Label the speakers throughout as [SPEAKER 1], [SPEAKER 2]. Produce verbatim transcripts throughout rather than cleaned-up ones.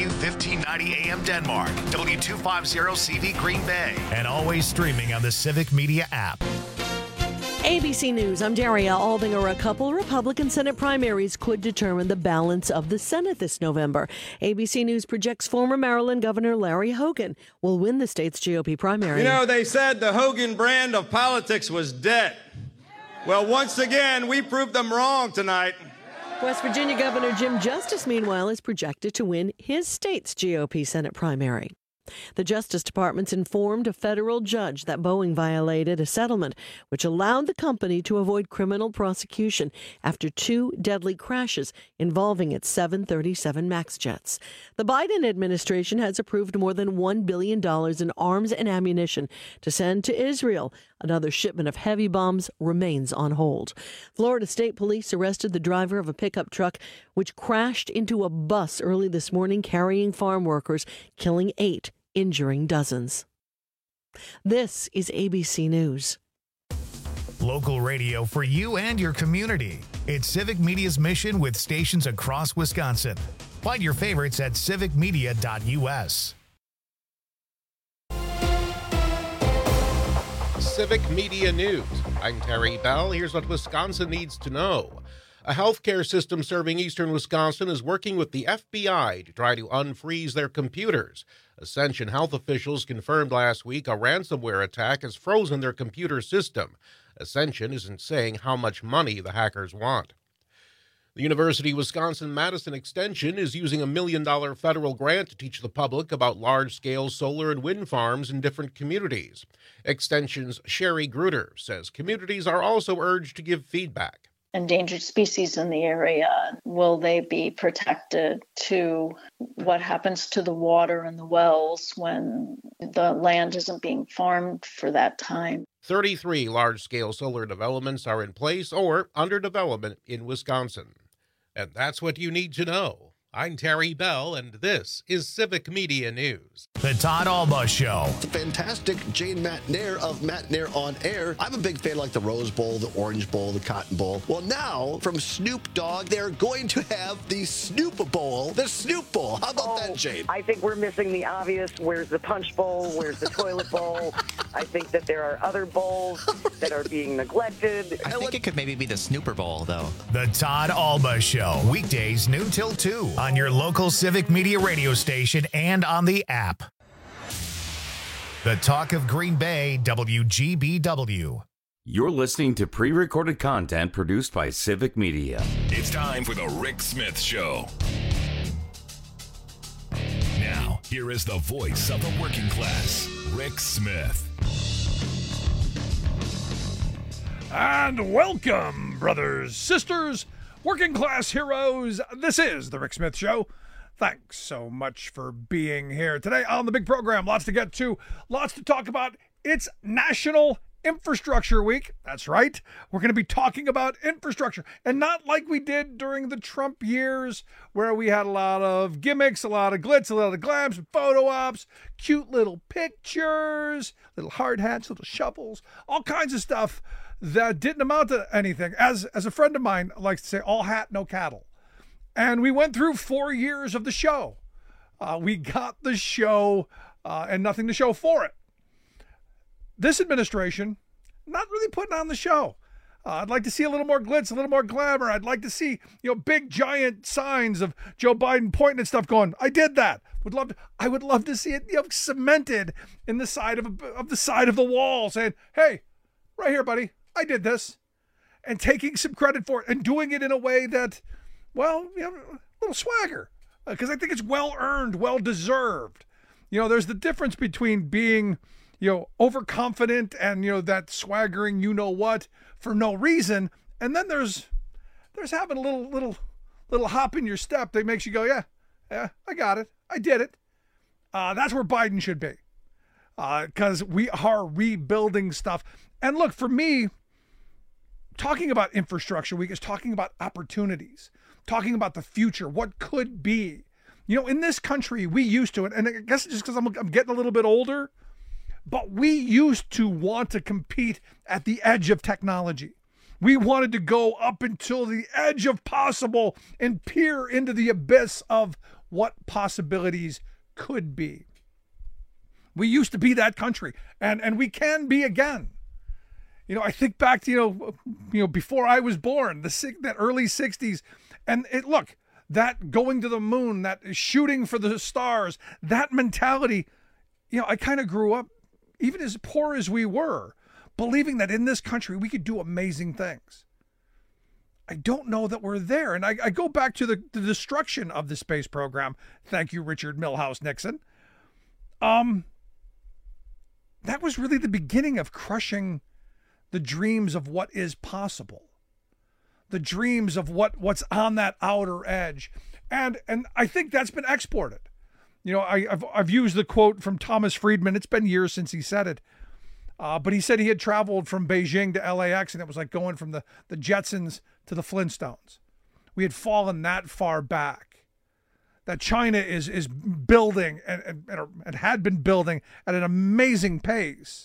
[SPEAKER 1] W fifteen ninety A M Denmark, W two fifty C V Green Bay, and always streaming on the Civic Media app.
[SPEAKER 2] A B C News, I'm Daria Aldinger. A couple Republican Senate primaries could determine the balance of the Senate this November. A B C News projects former Maryland Governor Larry Hogan will win the state's G O P primary.
[SPEAKER 3] You know, they said the Hogan brand of politics was dead. Well, once again, we proved them wrong tonight.
[SPEAKER 2] West Virginia Governor Jim Justice, meanwhile, is projected to win his state's G O P Senate primary. The Justice Department's informed a federal judge that Boeing violated a settlement which allowed the company to avoid criminal prosecution after two deadly crashes involving its seven thirty-seven MAX jets. The Biden administration has approved more than one billion dollars in arms and ammunition to send to Israel. Another shipment of heavy bombs remains on hold. Florida State Police arrested the driver of a pickup truck which crashed into a bus early this morning carrying farm workers, killing eight, injuring dozens. This is A B C News.
[SPEAKER 1] Local radio for you and your community. It's Civic Media's mission with stations across Wisconsin. Find your favorites at civic media dot U S.
[SPEAKER 4] Civic Media News. I'm Terry Bell. Here's what Wisconsin needs to know. A healthcare system serving eastern Wisconsin is working with the F B I to try to unfreeze their computers. Ascension health officials confirmed last week a ransomware attack has frozen their computer system. Ascension isn't saying how much money the hackers want. The University of Wisconsin-Madison Extension is using a million-dollar federal grant to teach the public about large-scale solar and wind farms in different communities. Extension's Sherry Gruder says communities are also urged to give feedback.
[SPEAKER 5] Endangered species in the area, will they be protected? To what happens to the water and the wells when the land isn't being farmed for that time?
[SPEAKER 4] thirty-three large-scale solar developments are in place or under development in Wisconsin. And that's what you need to know. I'm Terry Bell, and this is Civic Media News.
[SPEAKER 1] The Todd Alba Show.
[SPEAKER 6] The fantastic Jane Matt Nair of Matt Nair on Air. I'm a big fan of like the Rose Bowl, the Orange Bowl, the Cotton Bowl. Well, now from Snoop Dogg, they're going to have the Snoop Bowl, the Snoop Bowl. How about
[SPEAKER 7] oh,
[SPEAKER 6] that, Jane?
[SPEAKER 7] I think we're missing the obvious. Where's the Punch Bowl? Where's the Toilet Bowl? I think that there are other bowls that are being neglected.
[SPEAKER 8] I think it could maybe be the Snooper Bowl, though.
[SPEAKER 1] The Todd Alba Show. Weekdays noon till two on your local Civic Media radio station and on the app. The Talk of Green Bay, W G B W.
[SPEAKER 9] You're listening to pre-recorded content produced by Civic Media.
[SPEAKER 10] It's time for the Rick Smith Show. Now, here is the voice of the working class, Rick Smith.
[SPEAKER 11] And welcome, brothers, sisters, working class heroes. This is the Rick Smith Show. Thanks so much for being here today on the big program. Lots to get to, lots to talk about. It's National Infrastructure Week. That's right. We're going to be talking about infrastructure, and not like we did during the Trump years where we had a lot of gimmicks, a lot of glitz, a lot of glams, photo ops, cute little pictures, little hard hats, little shovels, all kinds of stuff that didn't amount to anything. As as a friend of mine likes to say, all hat, no cattle. And we went through four years of the show. Uh, we got the show uh, and nothing to show for it. This administration, not really putting on the show. Uh, I'd like to see a little more glitz, a little more glamour. I'd like to see, you know, big giant signs of Joe Biden pointing at stuff going, I did that. Would love to, I would love to see it, you know, cemented in the side of, a, of the side of the wall saying, hey, right here, buddy, I did this. And taking some credit for it and doing it in a way that, well, you know, a little swagger. Because uh, I think it's well earned, well deserved. You know, there's the difference between being, you know, overconfident and, you know, that swaggering, you know what, for no reason. And then there's, there's having a little, little, little hop in your step that makes you go, yeah, yeah, I got it. I did it. Uh, that's where Biden should be. Because uh, we are rebuilding stuff. And look, for me, talking about infrastructure week is talking about opportunities, talking about the future, what could be. You know, in this country, we used to, and I guess just because I'm, I'm getting a little bit older, but we used to want to compete at the edge of technology. We wanted to go up until the edge of possible and peer into the abyss of what possibilities could be. We used to be that country, and, and we can be again. You know, I think back to, you know, you know, before I was born, the that early sixties, and it, look, that going to the moon, that shooting for the stars, that mentality, you know, I kind of grew up, even as poor as we were, believing that in this country we could do amazing things. I don't know that we're there. And I, I go back to the, the destruction of the space program. Thank you, Richard Milhous Nixon. Um, that was really the beginning of crushing the dreams of what is possible, the dreams of what, what's on that outer edge. And, and I think that's been exported. You know, I, I've, I've used the quote from Thomas Friedman. It's been years since he said it. Uh, but he said he had traveled from Beijing to L A X, and it was like going from the, the Jetsons to the Flintstones. We had fallen that far back. That China is is building and, and, and had been building at an amazing pace,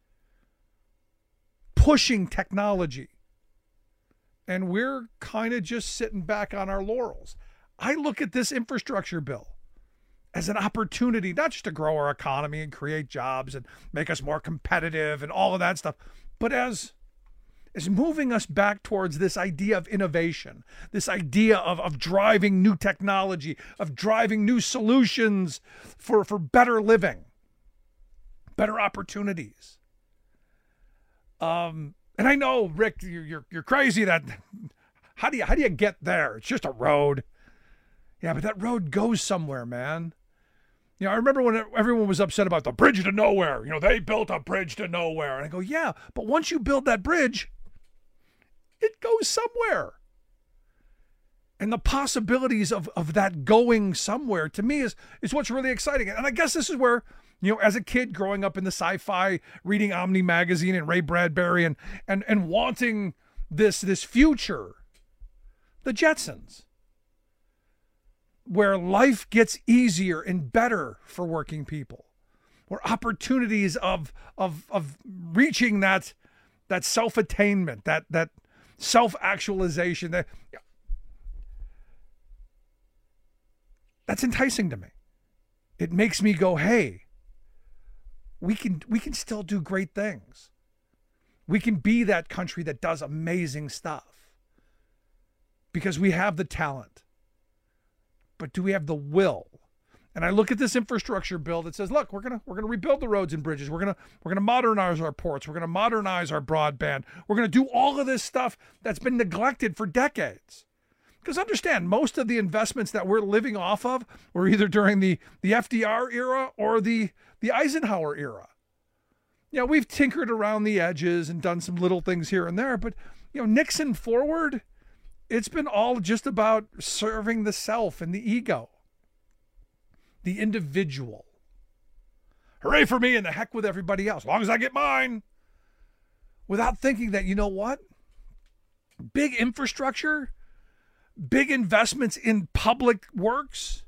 [SPEAKER 11] pushing technology. And we're kind of just sitting back on our laurels. I look at this infrastructure bill as an opportunity, not just to grow our economy and create jobs and make us more competitive and all of that stuff, but as, as moving us back towards this idea of innovation, this idea of, of driving new technology, of driving new solutions for, for better living, better opportunities. Um, and I know, Rick, you're, you're, you're crazy that, how do you, how do you get there? It's just a road. Yeah, but that road goes somewhere, man. You know, I remember when everyone was upset about the bridge to nowhere. You know, they built a bridge to nowhere. And I go, yeah, but once you build that bridge, it goes somewhere. And the possibilities of, of that going somewhere, to me, is, is what's really exciting. And I guess this is where, you know, as a kid growing up in the sci-fi, reading Omni magazine and Ray Bradbury and and and wanting this this future, the Jetsons, where life gets easier and better for working people, where opportunities of of of reaching that that self-attainment, that that self-actualization, that that's enticing to me. It makes me go, hey, we can we can still do great things. We can be that country that does amazing stuff because we have the talent. But do we have the will? And I look at this infrastructure bill that says, look, we're gonna we're gonna rebuild the roads and bridges. We're gonna we're gonna modernize our ports. We're gonna modernize our broadband. We're gonna do all of this stuff that's been neglected for decades. Because understand, most of the investments that we're living off of were either during the, the F D R era or the, the Eisenhower era. You know, we've tinkered around the edges and done some little things here and there, but you know, Nixon forward, it's been all just about serving the self and the ego, the individual. Hooray for me and the heck with everybody else, as long as I get mine. Without thinking that, you know what? Big infrastructure, big investments in public works,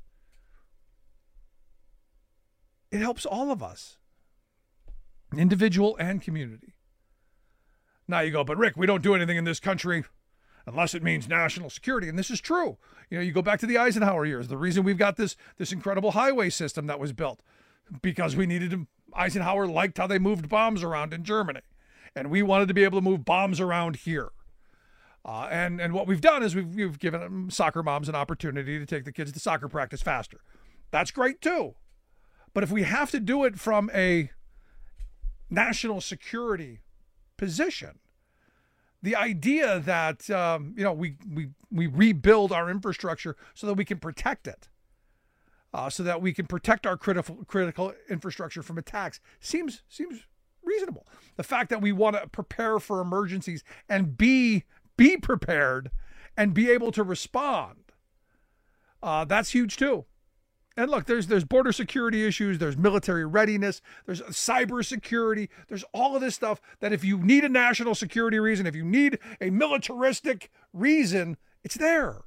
[SPEAKER 11] it helps all of us, individual and community. Now you go, but Rick, we don't do anything in this country unless it means national security. And this is true. You know, you go back to the Eisenhower years. The reason we've got this, this incredible highway system that was built, because we needed to, Eisenhower liked how they moved bombs around in Germany. And we wanted to be able to move bombs around here. Uh, and, and what we've done is we've, we've given soccer moms an opportunity to take the kids to soccer practice faster. That's great too. But if we have to do it from a national security position, the idea that, um, you know, we, we, we rebuild our infrastructure so that we can protect it, uh, so that we can protect our critical, critical infrastructure from attacks seems, seems reasonable. The fact that we want to prepare for emergencies and be be prepared and be able to respond, uh, that's huge too. And look, there's there's border security issues, there's military readiness, there's cyber security, there's all of this stuff that if you need a national security reason, if you need a militaristic reason, it's there.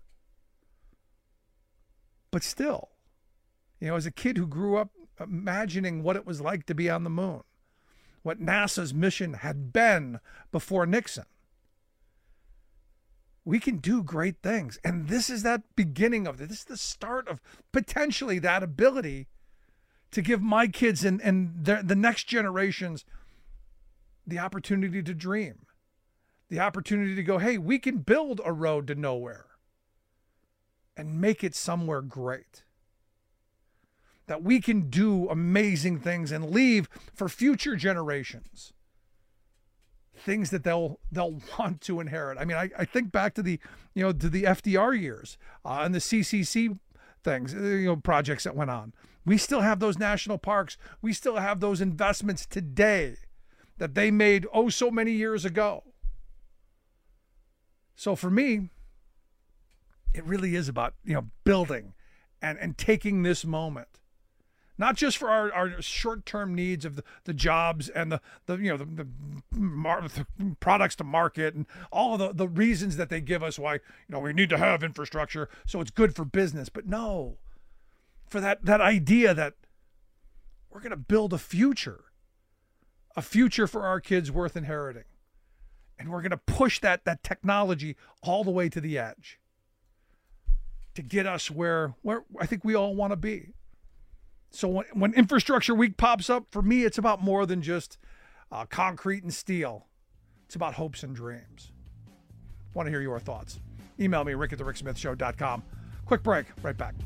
[SPEAKER 11] But still, you know, as a kid who grew up imagining what it was like to be on the moon, what NASA's mission had been before Nixon, we can do great things. And this is that beginning of it. This is the start of potentially that ability to give my kids and, and the, the next generations the opportunity to dream, the opportunity to go, hey, we can build a road to nowhere and make it somewhere great. That we can do amazing things and leave for future generations things that they'll they'll want to inherit. I mean, I, I think back to the, you know, to the F D R years uh, and the C C C things, you know, projects that went on. We still have those national parks. We still have those investments today that they made oh so many years ago. So for me, it really is about, you know, building and, and taking this moment. Not just for our, our short-term needs of the, the jobs and the, the you know the, the, mar- the products to market and all the, the reasons that they give us why, you know, we need to have infrastructure so it's good for business. But no, for that, that idea that we're going to build a future, a future for our kids worth inheriting. And we're going to push that, that technology all the way to the edge to get us where, where I think we all want to be. So when, when Infrastructure Week pops up, for me, it's about more than just uh, concrete and steel. It's about hopes and dreams. Want to hear your thoughts? Email me, rick at the rick smith show dot com. Quick break, right back.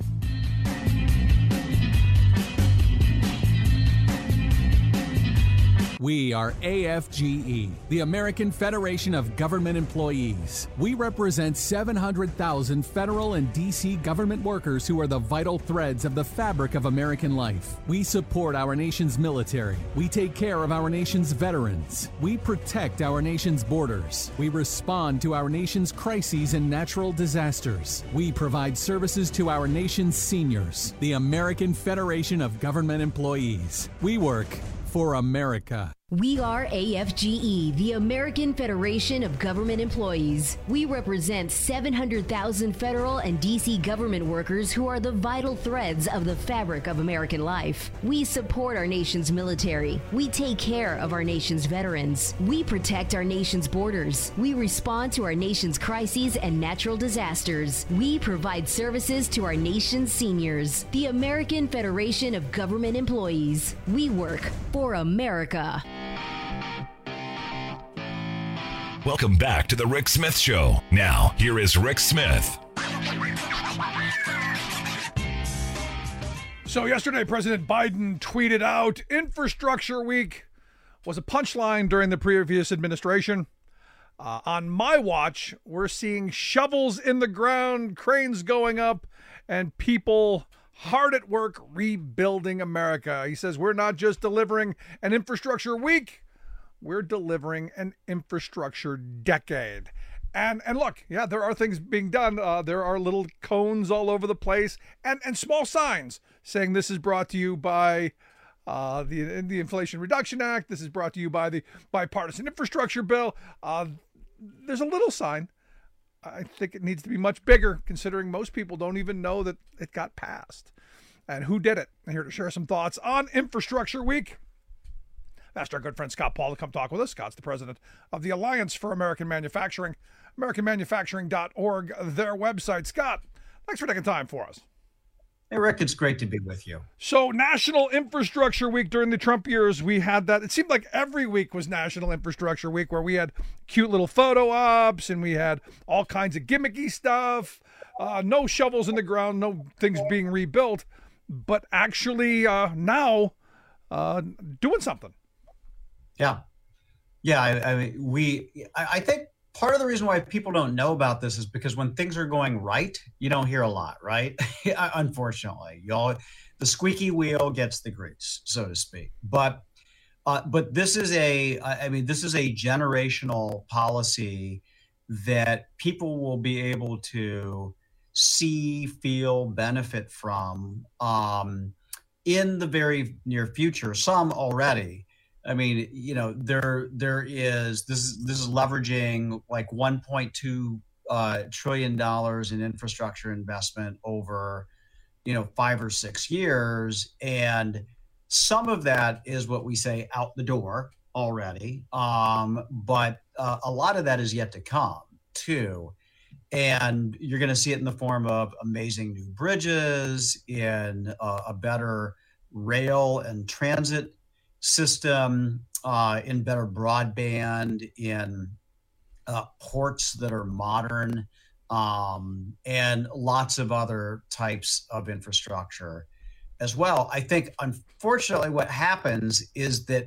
[SPEAKER 12] We are A F G E, the American Federation of Government Employees. We represent seven hundred thousand federal and D C government workers who are the vital threads of the fabric of American life. We support our nation's military. We take care of our nation's veterans. We protect our nation's borders. We respond to our nation's crises and natural disasters. We provide services to our nation's seniors. The American Federation of Government Employees. We work for America.
[SPEAKER 13] We are A F G E, the American Federation of Government Employees. We represent seven hundred thousand federal and D C government workers who are the vital threads of the fabric of American life. We support our nation's military. We take care of our nation's veterans. We protect our nation's borders. We respond to our nation's crises and natural disasters. We provide services to our nation's seniors. The American Federation of Government Employees. We work for America.
[SPEAKER 10] Welcome back to the Rick Smith Show. Now, here is Rick Smith.
[SPEAKER 11] So yesterday, President Biden tweeted out, Infrastructure Week was a punchline during the previous administration. Uh, on my watch, we're seeing shovels in the ground, cranes going up, and people hard at work rebuilding America. He says, we're not just delivering an infrastructure week, we're delivering an infrastructure decade. And and look, yeah, there are things being done. Uh, there are little cones all over the place and, and small signs saying this is brought to you by uh, the, the Inflation Reduction Act. This is brought to you by the Bipartisan Infrastructure Bill. Uh, there's a little sign. I think it needs to be much bigger, considering most people don't even know that it got passed. And who did it? I'm here to share some thoughts on Infrastructure Week. Asked our good friend Scott Paul to come talk with us. Scott's the president of the Alliance for American Manufacturing, american manufacturing dot org, their website. Scott, thanks for taking time for us.
[SPEAKER 14] Hey, Rick, it's great to be with you.
[SPEAKER 11] So National Infrastructure Week during the Trump years, we had that. It seemed like every week was National Infrastructure Week, where we had cute little photo ops and we had all kinds of gimmicky stuff, uh, no shovels in the ground, no things being rebuilt, but actually uh, now uh, doing something.
[SPEAKER 14] Yeah. Yeah. I, I mean, we, I, I think part of the reason why people don't know about this is because when things are going right, you don't hear a lot, right? Unfortunately, y'all, the squeaky wheel gets the grease, so to speak. But, uh, but this is a, I mean, this is a generational policy that people will be able to see, feel, benefit from um, in the very near future. Some already. I mean, you know, there there is this is this is leveraging like one point two uh, trillion dollars in infrastructure investment over, you know, five or six years, and some of that is what we say out the door already, um, but uh, a lot of that is yet to come. too. And you're going to see it in the form of amazing new bridges, in uh, a better rail and transit system, uh, in better broadband, in uh, ports that are modern, um, and lots of other types of infrastructure as well. I think, unfortunately, what happens is that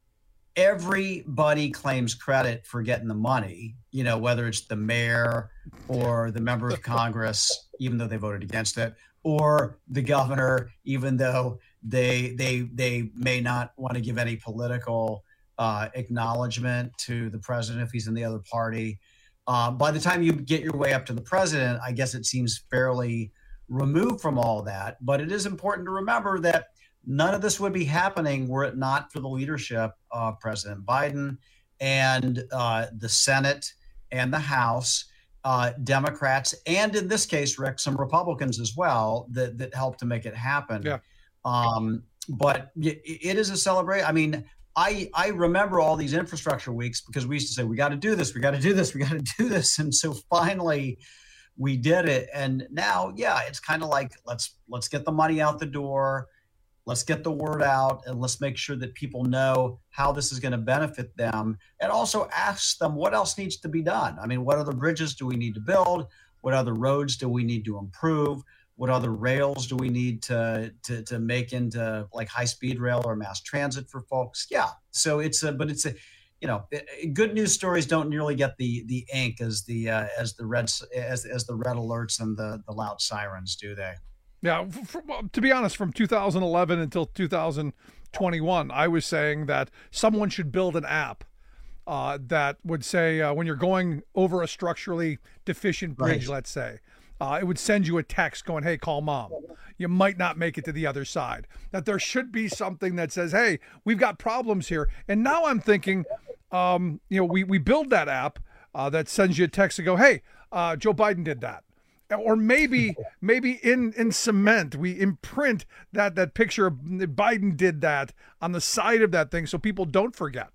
[SPEAKER 14] everybody claims credit for getting the money, you know, whether it's the mayor or the member of Congress, even though they voted against it, or the governor, even though they they they may not want to give any political uh, acknowledgement to the president if he's in the other party. Uh, by the time you get your way up to the president, I guess it seems fairly removed from all that. But it is important to remember that none of this would be happening were it not for the leadership of President Biden and uh, the Senate and the House, uh, Democrats, and in this case, Rick, some Republicans as well that, that helped to make it happen.
[SPEAKER 11] Yeah.
[SPEAKER 14] Um, but it, it is a celebration. I mean, I, I remember all these infrastructure weeks because we used to say, we got to do this, we got to do this, we got to do this. And so finally we did it. And now, yeah, it's kind of like, let's, let's get the money out the door. Let's get the word out, and let's make sure that people know how this is going to benefit them, and also ask them what else needs to be done. I mean, what other bridges do we need to build? What other roads do we need to improve? What other rails do we need to to, to make into like high-speed rail or mass transit for folks? Yeah. So it's a, but it's a, you know, good news stories don't nearly get the the ink as the uh, as the red as as the red alerts and the the loud sirens, do they?
[SPEAKER 11] Yeah, for, to be honest, from two thousand eleven until two thousand twenty-one, I was saying that someone should build an app uh, that would say uh, when you're going over a structurally deficient bridge, right. let's say, uh, it would send you a text going, hey, call mom. You might not make it to the other side. That there should be something that says, hey, we've got problems here. And now I'm thinking, um, you know, we, we build that app uh, that sends you a text to go, hey, uh, Joe Biden did that. Or maybe, maybe in, in cement, we imprint that that picture of Biden did that on the side of that thing so people don't forget.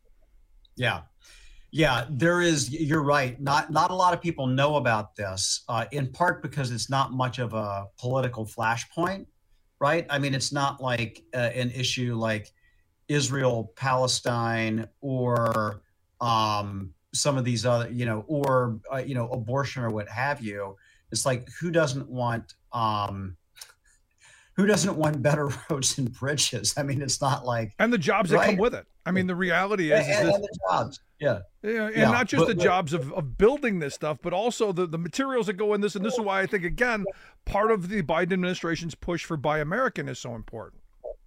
[SPEAKER 14] Yeah, yeah, there is. You're right. Not not a lot of people know about this, uh, in part because it's not much of a political flashpoint, right? I mean, it's not like uh, an issue like Israel, Palestine, or um, some of these other, you know, or uh, you know, abortion or what have you. It's like, who doesn't want um, who doesn't want better roads and bridges? I mean, it's not like,
[SPEAKER 11] and the jobs
[SPEAKER 14] right?
[SPEAKER 11] that come with it. I mean, the reality is,
[SPEAKER 14] and,
[SPEAKER 11] is
[SPEAKER 14] and,
[SPEAKER 11] this,
[SPEAKER 14] and the jobs, yeah,
[SPEAKER 11] yeah, and
[SPEAKER 14] yeah.
[SPEAKER 11] not just
[SPEAKER 14] but,
[SPEAKER 11] the
[SPEAKER 14] but,
[SPEAKER 11] jobs of, of building this stuff, but also the, the materials that go in this. And this is why I think, again, part of the Biden administration's push for Buy American is so important.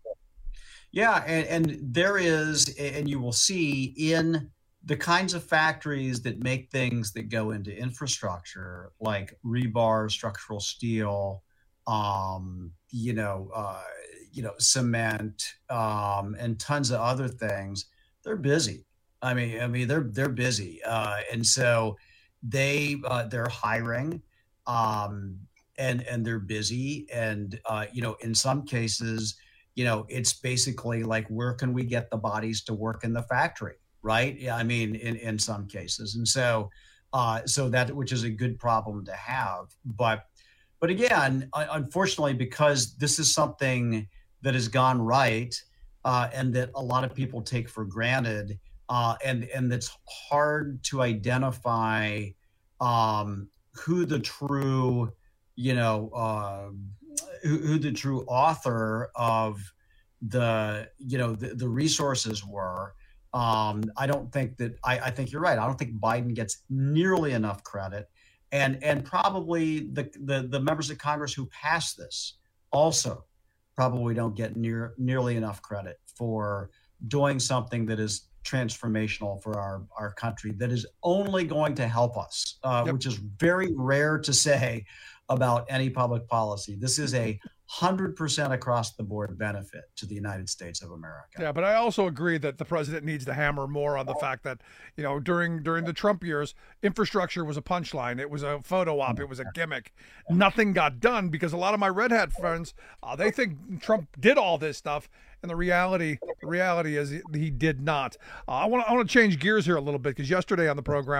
[SPEAKER 14] Yeah, and, and there is, and you will see in the kinds of factories that make things that go into infrastructure, like rebar, structural steel, um, you know, uh, you know, cement, um, and tons of other things. They're busy. I mean, I mean, they're they're busy, uh, and so they uh, they're hiring, um, and and they're busy, and uh, you know, in some cases, you know, it's basically like, where can we get the bodies to work in the factory? Right. Yeah. I mean, in, in some cases. And so, uh, so that, which is a good problem to have. But, but again, unfortunately, because this is something that has gone right, uh, and that a lot of people take for granted, uh, and, and that's hard to identify, um, who the true, you know, uh, who, who the true author of the, you know, the, the resources were. Um, I don't think that I, I think you're right. I don't think Biden gets nearly enough credit, and and probably the, the the members of Congress who passed this also probably don't get near nearly enough credit for doing something that is transformational for our our country, that is only going to help us, uh, yep. which is very rare to say about any public policy. This is a hundred percent across the board benefit to the United States of America.
[SPEAKER 11] Yeah, but I also agree that the president needs to hammer more on the fact that, you know, during during the Trump years, infrastructure was a punchline. It was a photo op. It was a gimmick. Nothing got done because a lot of my red hat friends, uh, they think Trump did all this stuff, and the reality the reality is he did not. Uh, I want I want to change gears here a little bit because yesterday on the program,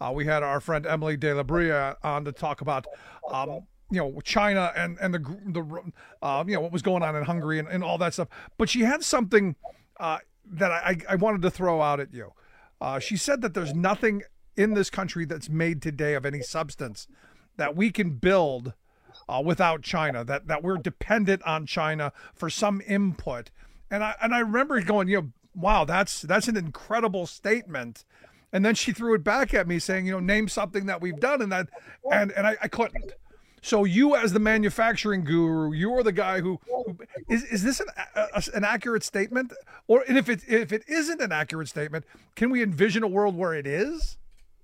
[SPEAKER 11] Uh, we had our friend Emily De La Brea on to talk about, um, you know, China and and the the uh, you know what was going on in Hungary and, and all that stuff. But she had something uh, that I, I wanted to throw out at you. Uh, she said that there's nothing in this country that's made today of any substance that we can build uh, without China. That that we're dependent on China for some input. And I and I remember going, you know, wow, that's that's an incredible statement. And then she threw it back at me saying, you know, name something that we've done, and that, and and I, I couldn't. So you, as the manufacturing guru, you are the guy who, who is is this an a, an accurate statement? Or and if it if it isn't an accurate statement, can we envision a world where it is?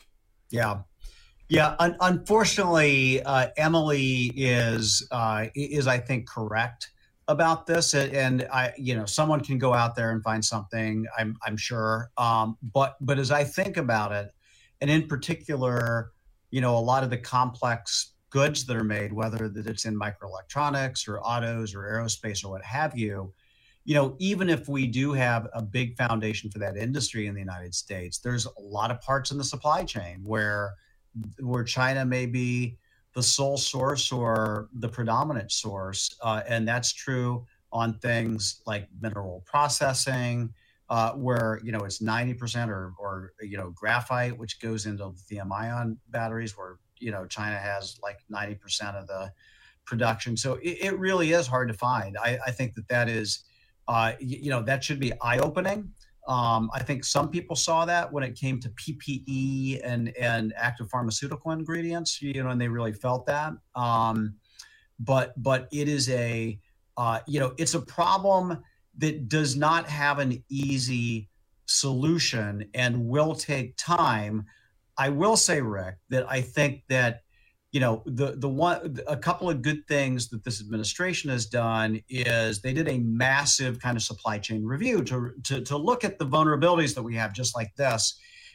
[SPEAKER 14] Yeah, yeah. Un- unfortunately, uh, Emily is uh, is I think correct about this, and I, you know, someone can go out there and find something, I'm, I'm sure. Um, but, but as I think about it, and in particular, you know, a lot of the complex goods that are made, whether that it's in microelectronics or autos or aerospace or what have you, you know, even if we do have a big foundation for that industry in the United States, there's a lot of parts in the supply chain where, where China may be the sole source or the predominant source. Uh, and that's true on things like mineral processing, uh, where, you know, it's ninety percent or, or, you know, graphite, which goes into lithium ion batteries, where, you know, China has like ninety percent of the production. So it, it really is hard to find. I, I think that that is, uh, you, you know, that should be eye-opening. Um, I think some people saw that when it came to P P E and, and active pharmaceutical ingredients, you know, and they really felt that. Um, but but it is a, uh, you know, it's a problem that does not have an easy solution and will take time. I will say, Rick, that I think that, you know, the the one a couple of good things that this administration has done is they did a massive kind of supply chain review to to, to look at the vulnerabilities that we have, just like this.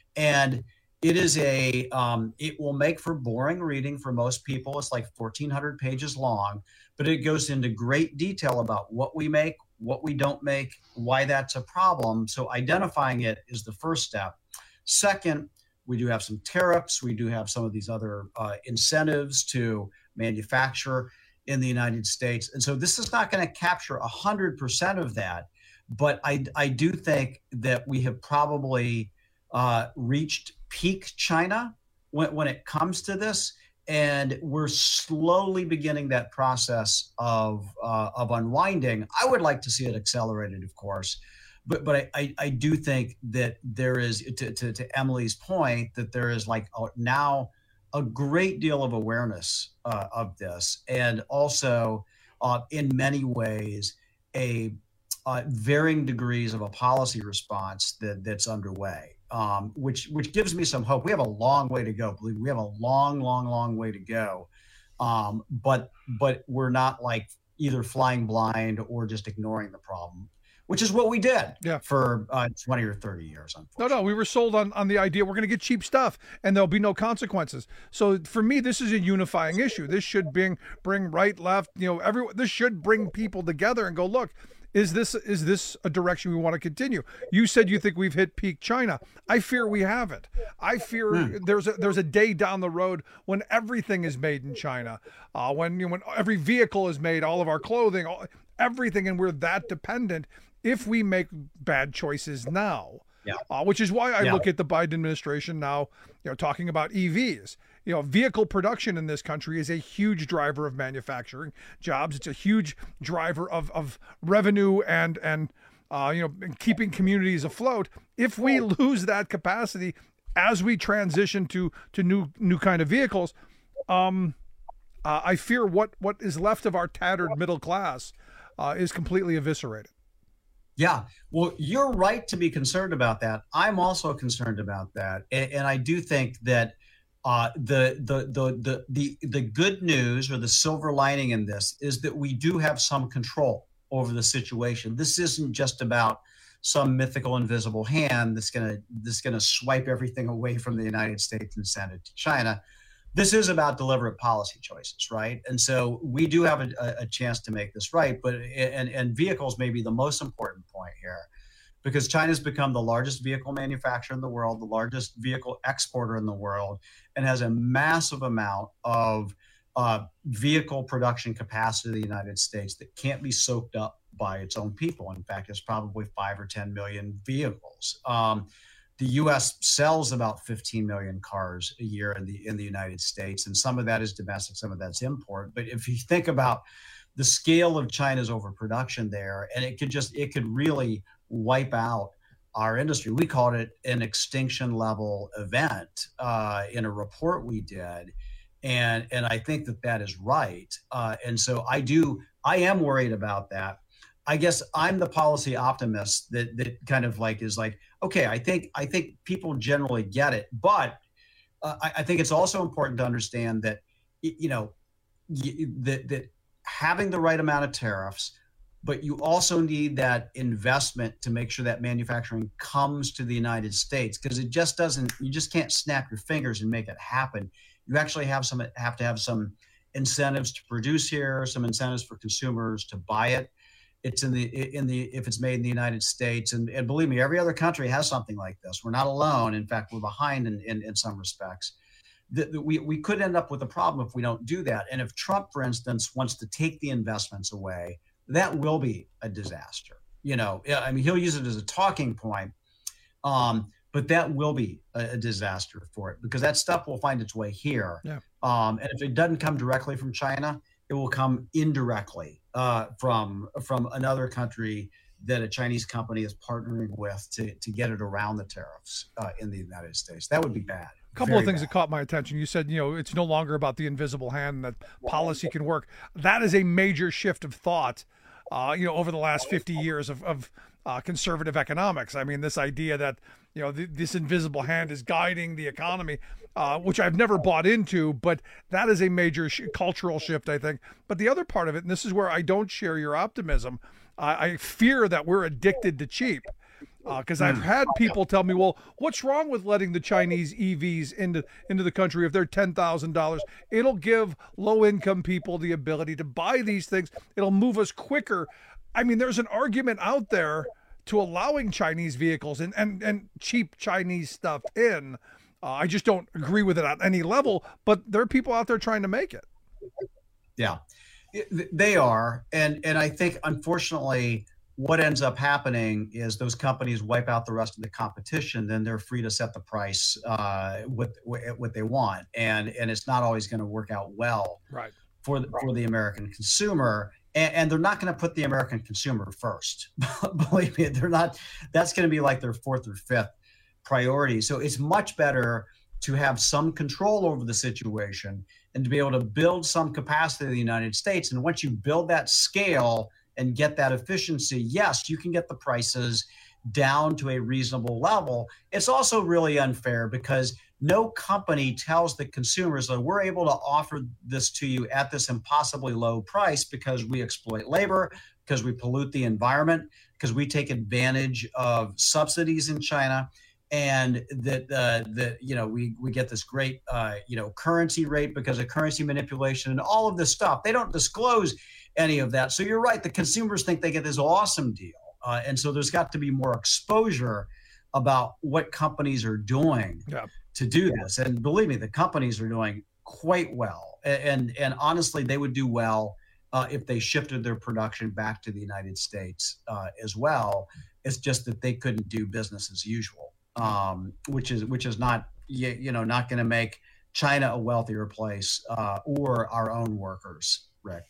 [SPEAKER 14] And it is a um, it will make for boring reading for most people. It's like fourteen hundred pages long, but it goes into great detail about what we make, what we don't make, why that's a problem. So identifying it is the first step. Second, we do have some tariffs. We do have some of these other uh, incentives to manufacture in the United States. And so this is not going to capture one hundred percent of that. But I, I do think that we have probably uh, reached peak China when, when it comes to this. And we're slowly beginning that process of, uh, of unwinding. I would like to see it accelerated, of course. But but I, I, I do think that there is, to, to, to Emily's point, that there is like a, now a great deal of awareness uh, of this, and also uh, in many ways a uh, varying degrees of a policy response that that's underway, um, which which gives me some hope. We have a long way to go. Believe me, we have a long, long, long way to go. Um, but but we're not like either flying blind or just ignoring the problem, which is what we did
[SPEAKER 11] yeah.
[SPEAKER 14] for uh, twenty or thirty years.
[SPEAKER 11] No, no, we were sold on, on the idea we're going to get cheap stuff and there'll be no consequences. So for me, this is a unifying issue. This should bring bring right, left, you know, everyone. This should bring people together and go, look, is this is this a direction we want to continue? You said you think we've hit peak China. I fear we haven't. I fear mm. there's a there's a day down the road when everything is made in China, uh, when you know, when every vehicle is made, all of our clothing, all, everything, and we're that dependent. If we make bad choices now,
[SPEAKER 14] yeah.
[SPEAKER 11] uh, which is why I
[SPEAKER 14] yeah.
[SPEAKER 11] look at the Biden administration now, you know, talking about E Vs. You know, vehicle production in this country is a huge driver of manufacturing jobs. It's a huge driver of of revenue and and uh, you know, keeping communities afloat. If we lose that capacity as we transition to to new new kind of vehicles, um, uh, I fear what what is left of our tattered middle class uh, is completely eviscerated.
[SPEAKER 14] Yeah, well, you're right to be concerned about that. I'm also concerned about that, and, and I do think that uh, the, the the the the the good news or the silver lining in this is that we do have some control over the situation. This isn't just about some mythical invisible hand that's gonna that's gonna swipe everything away from the United States and send it to China. This is about deliberate policy choices, right? And so we do have a, a chance to make this right, but and, and vehicles may be the most important point here. because China's become the largest vehicle manufacturer in the world, the largest vehicle exporter in the world, and has a massive amount of uh, vehicle production capacity in the United States that can't be soaked up by its own people. In fact, it's probably five or ten million vehicles. Um, the U S sells about fifteen million cars a year in the in the United States, and some of that is domestic, some of that's import. But if you think about the scale of China's overproduction there, and it could just it could really wipe out our industry. We called it an extinction level event uh, in a report we did, and and I think that that is right. Uh, and so I do I am worried about that. I guess I'm the policy optimist that that kind of like is like, okay, I think I think people generally get it, but uh, I, I think it's also important to understand that you know that that having the right amount of tariffs, but you also need that investment to make sure that manufacturing comes to the United States, because it just doesn't. You just can't snap your fingers and make it happen. You actually have some have to have some incentives to produce here, some incentives for consumers to buy it. It's in the in the if it's made in the United States, and, and believe me, every other country has something like this. We're not alone. In fact, we're behind in in, in some respects. The, the, we we could end up with a problem if we don't do that. And if Trump, for instance, wants to take the investments away, that will be a disaster. You know, I mean, he'll use it as a talking point, um, but that will be a, a disaster for it, because that stuff will find its way here.
[SPEAKER 11] Yeah.
[SPEAKER 14] Um, and if it doesn't come directly from China, it will come indirectly uh, from from another country that a Chinese company is partnering with to, to get it around the tariffs uh, in the United States. That would be bad.
[SPEAKER 11] A couple
[SPEAKER 14] Very
[SPEAKER 11] of things
[SPEAKER 14] bad.
[SPEAKER 11] that caught my attention. You said, you know, it's no longer about the invisible hand, that policy can work. That is a major shift of thought, uh, you know, over the last fifty years of, of uh, conservative economics. I mean, this idea that, you know, th- this invisible hand is guiding the economy, uh, which I've never bought into, but that is a major sh- cultural shift, I think. But the other part of it, and this is where I don't share your optimism, uh, I fear that we're addicted to cheap. Because uh, I've had people tell me, well, what's wrong with letting the Chinese E Vs into into the country if they're ten thousand dollars? It'll give low-income people the ability to buy these things. It'll move us quicker. I mean, there's an argument out there to allowing Chinese vehicles and, and, and cheap Chinese stuff in. Uh, I just don't agree with it at any level, but there are people out there trying to make it.
[SPEAKER 14] Yeah, they are. And, and I think, unfortunately, what ends up happening is those companies wipe out the rest of the competition. Then they're free to set the price uh, what what they want, and and it's not always going to work out well
[SPEAKER 11] right.
[SPEAKER 14] for the, for the American consumer. And, and they're not going to put the American consumer first. Believe me, they're not. That's going to be like their fourth or fifth priority. So it's much better to have some control over the situation and to be able to build some capacity in the United States. And once you build that scale and get that efficiency, yes, you can get the prices down to a reasonable level. It's also really unfair because no company tells the consumers that we're able to offer this to you at this impossibly low price because we exploit labor, because we pollute the environment, because we take advantage of subsidies in China, and that uh, that you know we we get this great uh, you know currency rate because of currency manipulation and all of this stuff. They don't disclose any of that. So you're right. The consumers think they get this awesome deal. Uh, and so there's got to be more exposure about what companies are doing
[SPEAKER 11] yeah.
[SPEAKER 14] to do this. And believe me, the companies are doing quite well. And, and, and honestly, they would do well uh, if they shifted their production back to the United States uh, as well. It's just that they couldn't do business as usual, um, which is which is not, you, you know, not going to make China a wealthier place uh, or our own workers, Rick.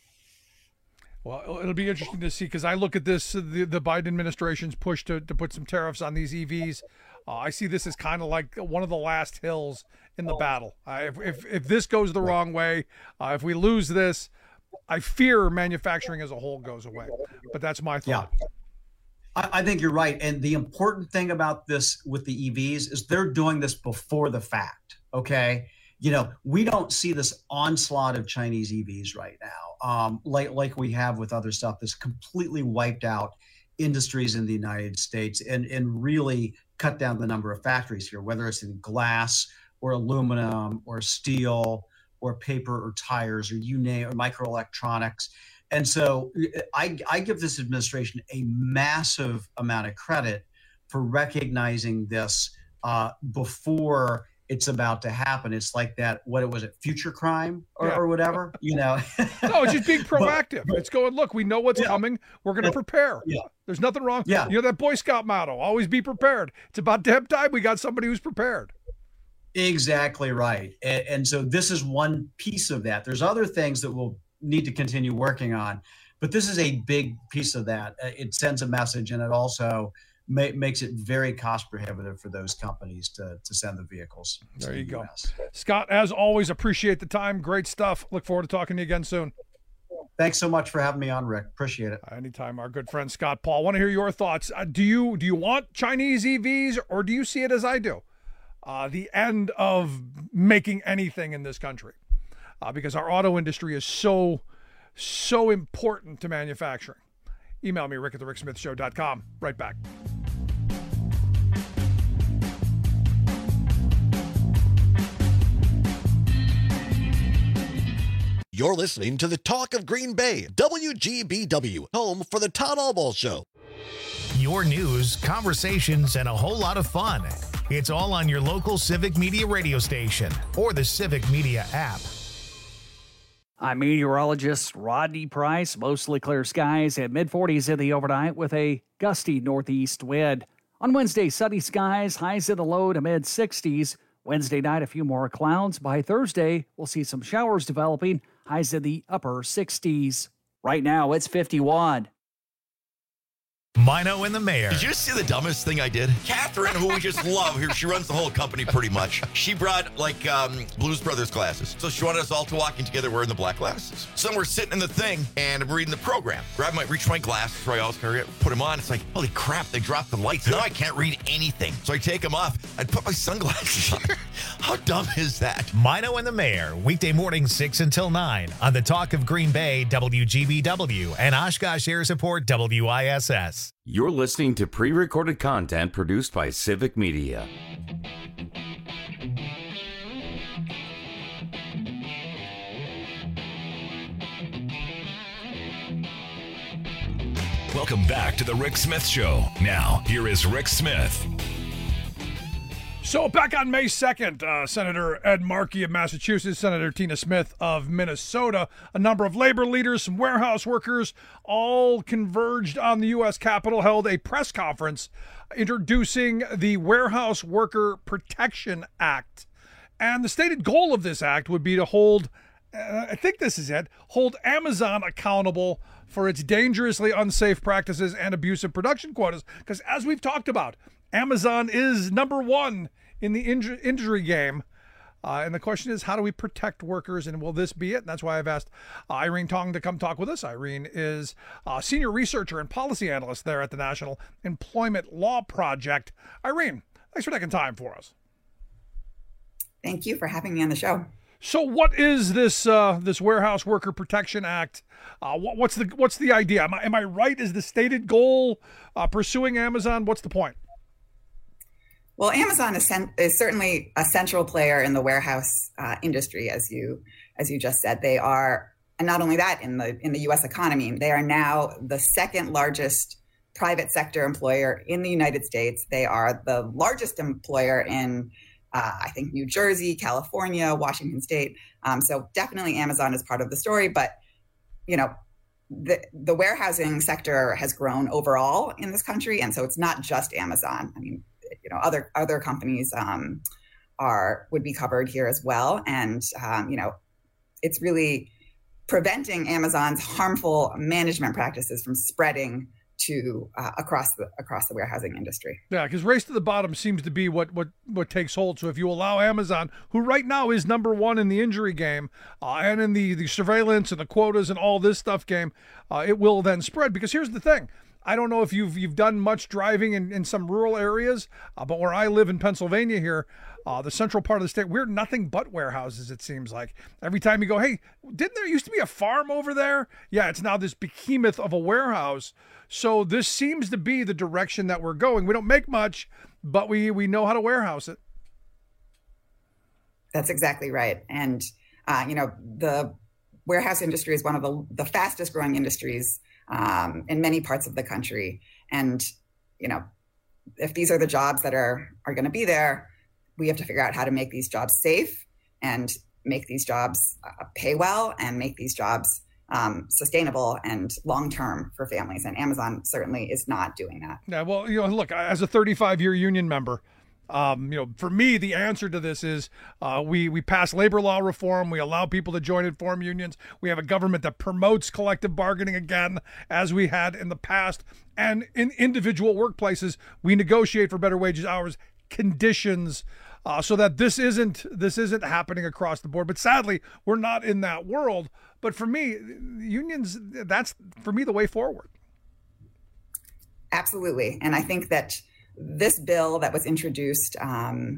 [SPEAKER 11] Well, it'll be interesting to see because I look at this, the, the Biden administration's push to, to put some tariffs on these E Vs. Uh, I see this as kind of like one of the last hills in the battle. Uh, if, if if this goes the wrong way, uh, if we lose this, I fear manufacturing as a whole goes away. But that's my thought.
[SPEAKER 14] Yeah. I, I think you're right. And the important thing about this with the E Vs is they're doing this before the fact, okay? You know, we don't see this onslaught of Chinese E Vs right now, um, like like we have with other stuff that's completely wiped out industries in the United States and, and really cut down the number of factories here, whether it's in glass or aluminum or steel or paper or tires or you name or microelectronics. And so I, I give this administration a massive amount of credit for recognizing this uh, before it's about to happen. It's like that, what was it, future crime or,
[SPEAKER 11] Yeah.
[SPEAKER 14] or whatever, you know?
[SPEAKER 11] No, it's just being proactive.
[SPEAKER 14] But-
[SPEAKER 11] it's going, look, we know what's
[SPEAKER 14] Yeah.
[SPEAKER 11] coming. We're going to prepare.
[SPEAKER 14] Yeah.
[SPEAKER 11] There's nothing wrong.
[SPEAKER 14] Yeah.
[SPEAKER 11] You know that Boy Scout motto, always be prepared. It's about damn time we got somebody who's prepared.
[SPEAKER 14] Exactly right. And, and so this is one piece of that. There's other things that we'll need to continue working on, but this is a big piece of that. Uh, It sends a message, and it also ma- makes it very cost prohibitive for those companies to, to send the vehicles. to
[SPEAKER 11] There
[SPEAKER 14] the
[SPEAKER 11] you go.
[SPEAKER 14] U S.
[SPEAKER 11] Scott, as always, appreciate the time. Great stuff. Look forward to talking to you again soon.
[SPEAKER 14] Thanks so much for having me on, Rick. Appreciate it.
[SPEAKER 11] Anytime, our good friend Scott Paul. Want to hear your thoughts. Uh, do you do you want Chinese E Vs, or do you see it as I do? Uh, the end of making anything in this country, uh, because our auto industry is so, so important to manufacturing. Email me, rick at the rick smith show dot com. Right back.
[SPEAKER 6] You're listening to the Talk of Green Bay, W G B W, home for the Todd Albaugh Show.
[SPEAKER 1] Your news, conversations, and a whole lot of fun. It's all on your local Civic Media radio station or the Civic Media app.
[SPEAKER 15] I'm meteorologist Rodney Price. Mostly clear skies at mid forties in the overnight with a gusty northeast wind. On Wednesday, sunny skies, highs in the low to mid sixties. Wednesday night, a few more clouds. By Thursday, we'll see some showers developing, highs in the upper sixties. Right now, it's fifty-one.
[SPEAKER 1] Mino and the Mayor.
[SPEAKER 16] Did you see the dumbest thing I did? Catherine, who we just love here, she runs the whole company pretty much. She brought like um, Blues Brothers glasses. So she wanted us all to walk in together wearing the black glasses. So we're sitting in the thing and I'm reading the program. Grab my, reach my glasses, so I always carry it, put them on. It's like, holy crap, they dropped the lights. Now I can't read anything. So I take them off. I put my sunglasses on. How dumb is that?
[SPEAKER 1] Mino and the Mayor, weekday morning six until nine on the Talk of Green Bay, W G B W, and Oshkosh Air Support, W I S S.
[SPEAKER 9] You're listening to pre-recorded content produced by Civic Media.
[SPEAKER 10] Welcome back to the Rick Smith Show. Now, here is Rick Smith.
[SPEAKER 11] So back on May second, uh, Senator Ed Markey of Massachusetts, Senator Tina Smith of Minnesota, a number of labor leaders, some warehouse workers, all converged on the U S Capitol, held a press conference introducing the Warehouse Worker Protection Act. And the stated goal of this act would be to hold, uh, I think this is it, hold Amazon accountable for its dangerously unsafe practices and abusive production quotas. Because as we've talked about, Amazon is number one in the injury, injury game. Uh, and the question is, how do we protect workers? And will this be it? And that's why I've asked uh, Irene Tong to come talk with us. Irene is a senior researcher and policy analyst there at the National Employment Law Project. Irene, thanks for taking time for us.
[SPEAKER 17] Thank you for having me on the show.
[SPEAKER 11] So what is this uh, this Warehouse Worker Protection Act? Uh, what, what's the what's the idea? Am I, am I right? Is the stated goal uh, pursuing Amazon? What's the point?
[SPEAKER 17] Well, Amazon is, cent- is certainly a central player in the warehouse uh, industry, as you as you just said. They are, and not only that, in the in the U S economy, they are now the second largest private sector employer in the United States. They are the largest employer in, uh, I think, New Jersey, California, Washington State. Um, so definitely, Amazon is part of the story. But you know, the the warehousing sector has grown overall in this country, and so it's not just Amazon. I mean, you know, other other companies um, are would be covered here as well. And, um, you know, it's really preventing Amazon's harmful management practices from spreading to uh, across the across the warehousing industry.
[SPEAKER 11] Yeah, because race to the bottom seems to be what what what takes hold. So if you allow Amazon, who right now is number one in the injury game uh, and in the, the surveillance and the quotas and all this stuff game, uh, it will then spread. Because here's the thing. I don't know if you've you've done much driving in, in some rural areas, uh, but where I live in Pennsylvania here, uh, the central part of the state, we're nothing but warehouses, it seems like. Every time you go, hey, didn't there used to be a farm over there? Yeah, it's now this behemoth of a warehouse. So this seems to be the direction that we're going. We don't make much, but we, we know how to warehouse it.
[SPEAKER 17] That's exactly right. And, uh, you know, the warehouse industry is one of the, the fastest growing industries Um, in many parts of the country. And, you know, if these are the jobs that are are going to be there, we have to figure out how to make these jobs safe and make these jobs uh, pay well and make these jobs um, sustainable and long-term for families. And Amazon certainly is not doing that.
[SPEAKER 11] Yeah, well, you know, look, as a thirty-five year union member, Um, you know, for me, the answer to this is uh, we we pass labor law reform. We allow people to join and form unions. We have a government that promotes collective bargaining again, as we had in the past. And in individual workplaces, we negotiate for better wages, hours, conditions, uh, so that this isn't this isn't happening across the board. But sadly, we're not in that world. But for me, unions, that's for me the way forward.
[SPEAKER 17] Absolutely, and I think that this bill that was introduced um,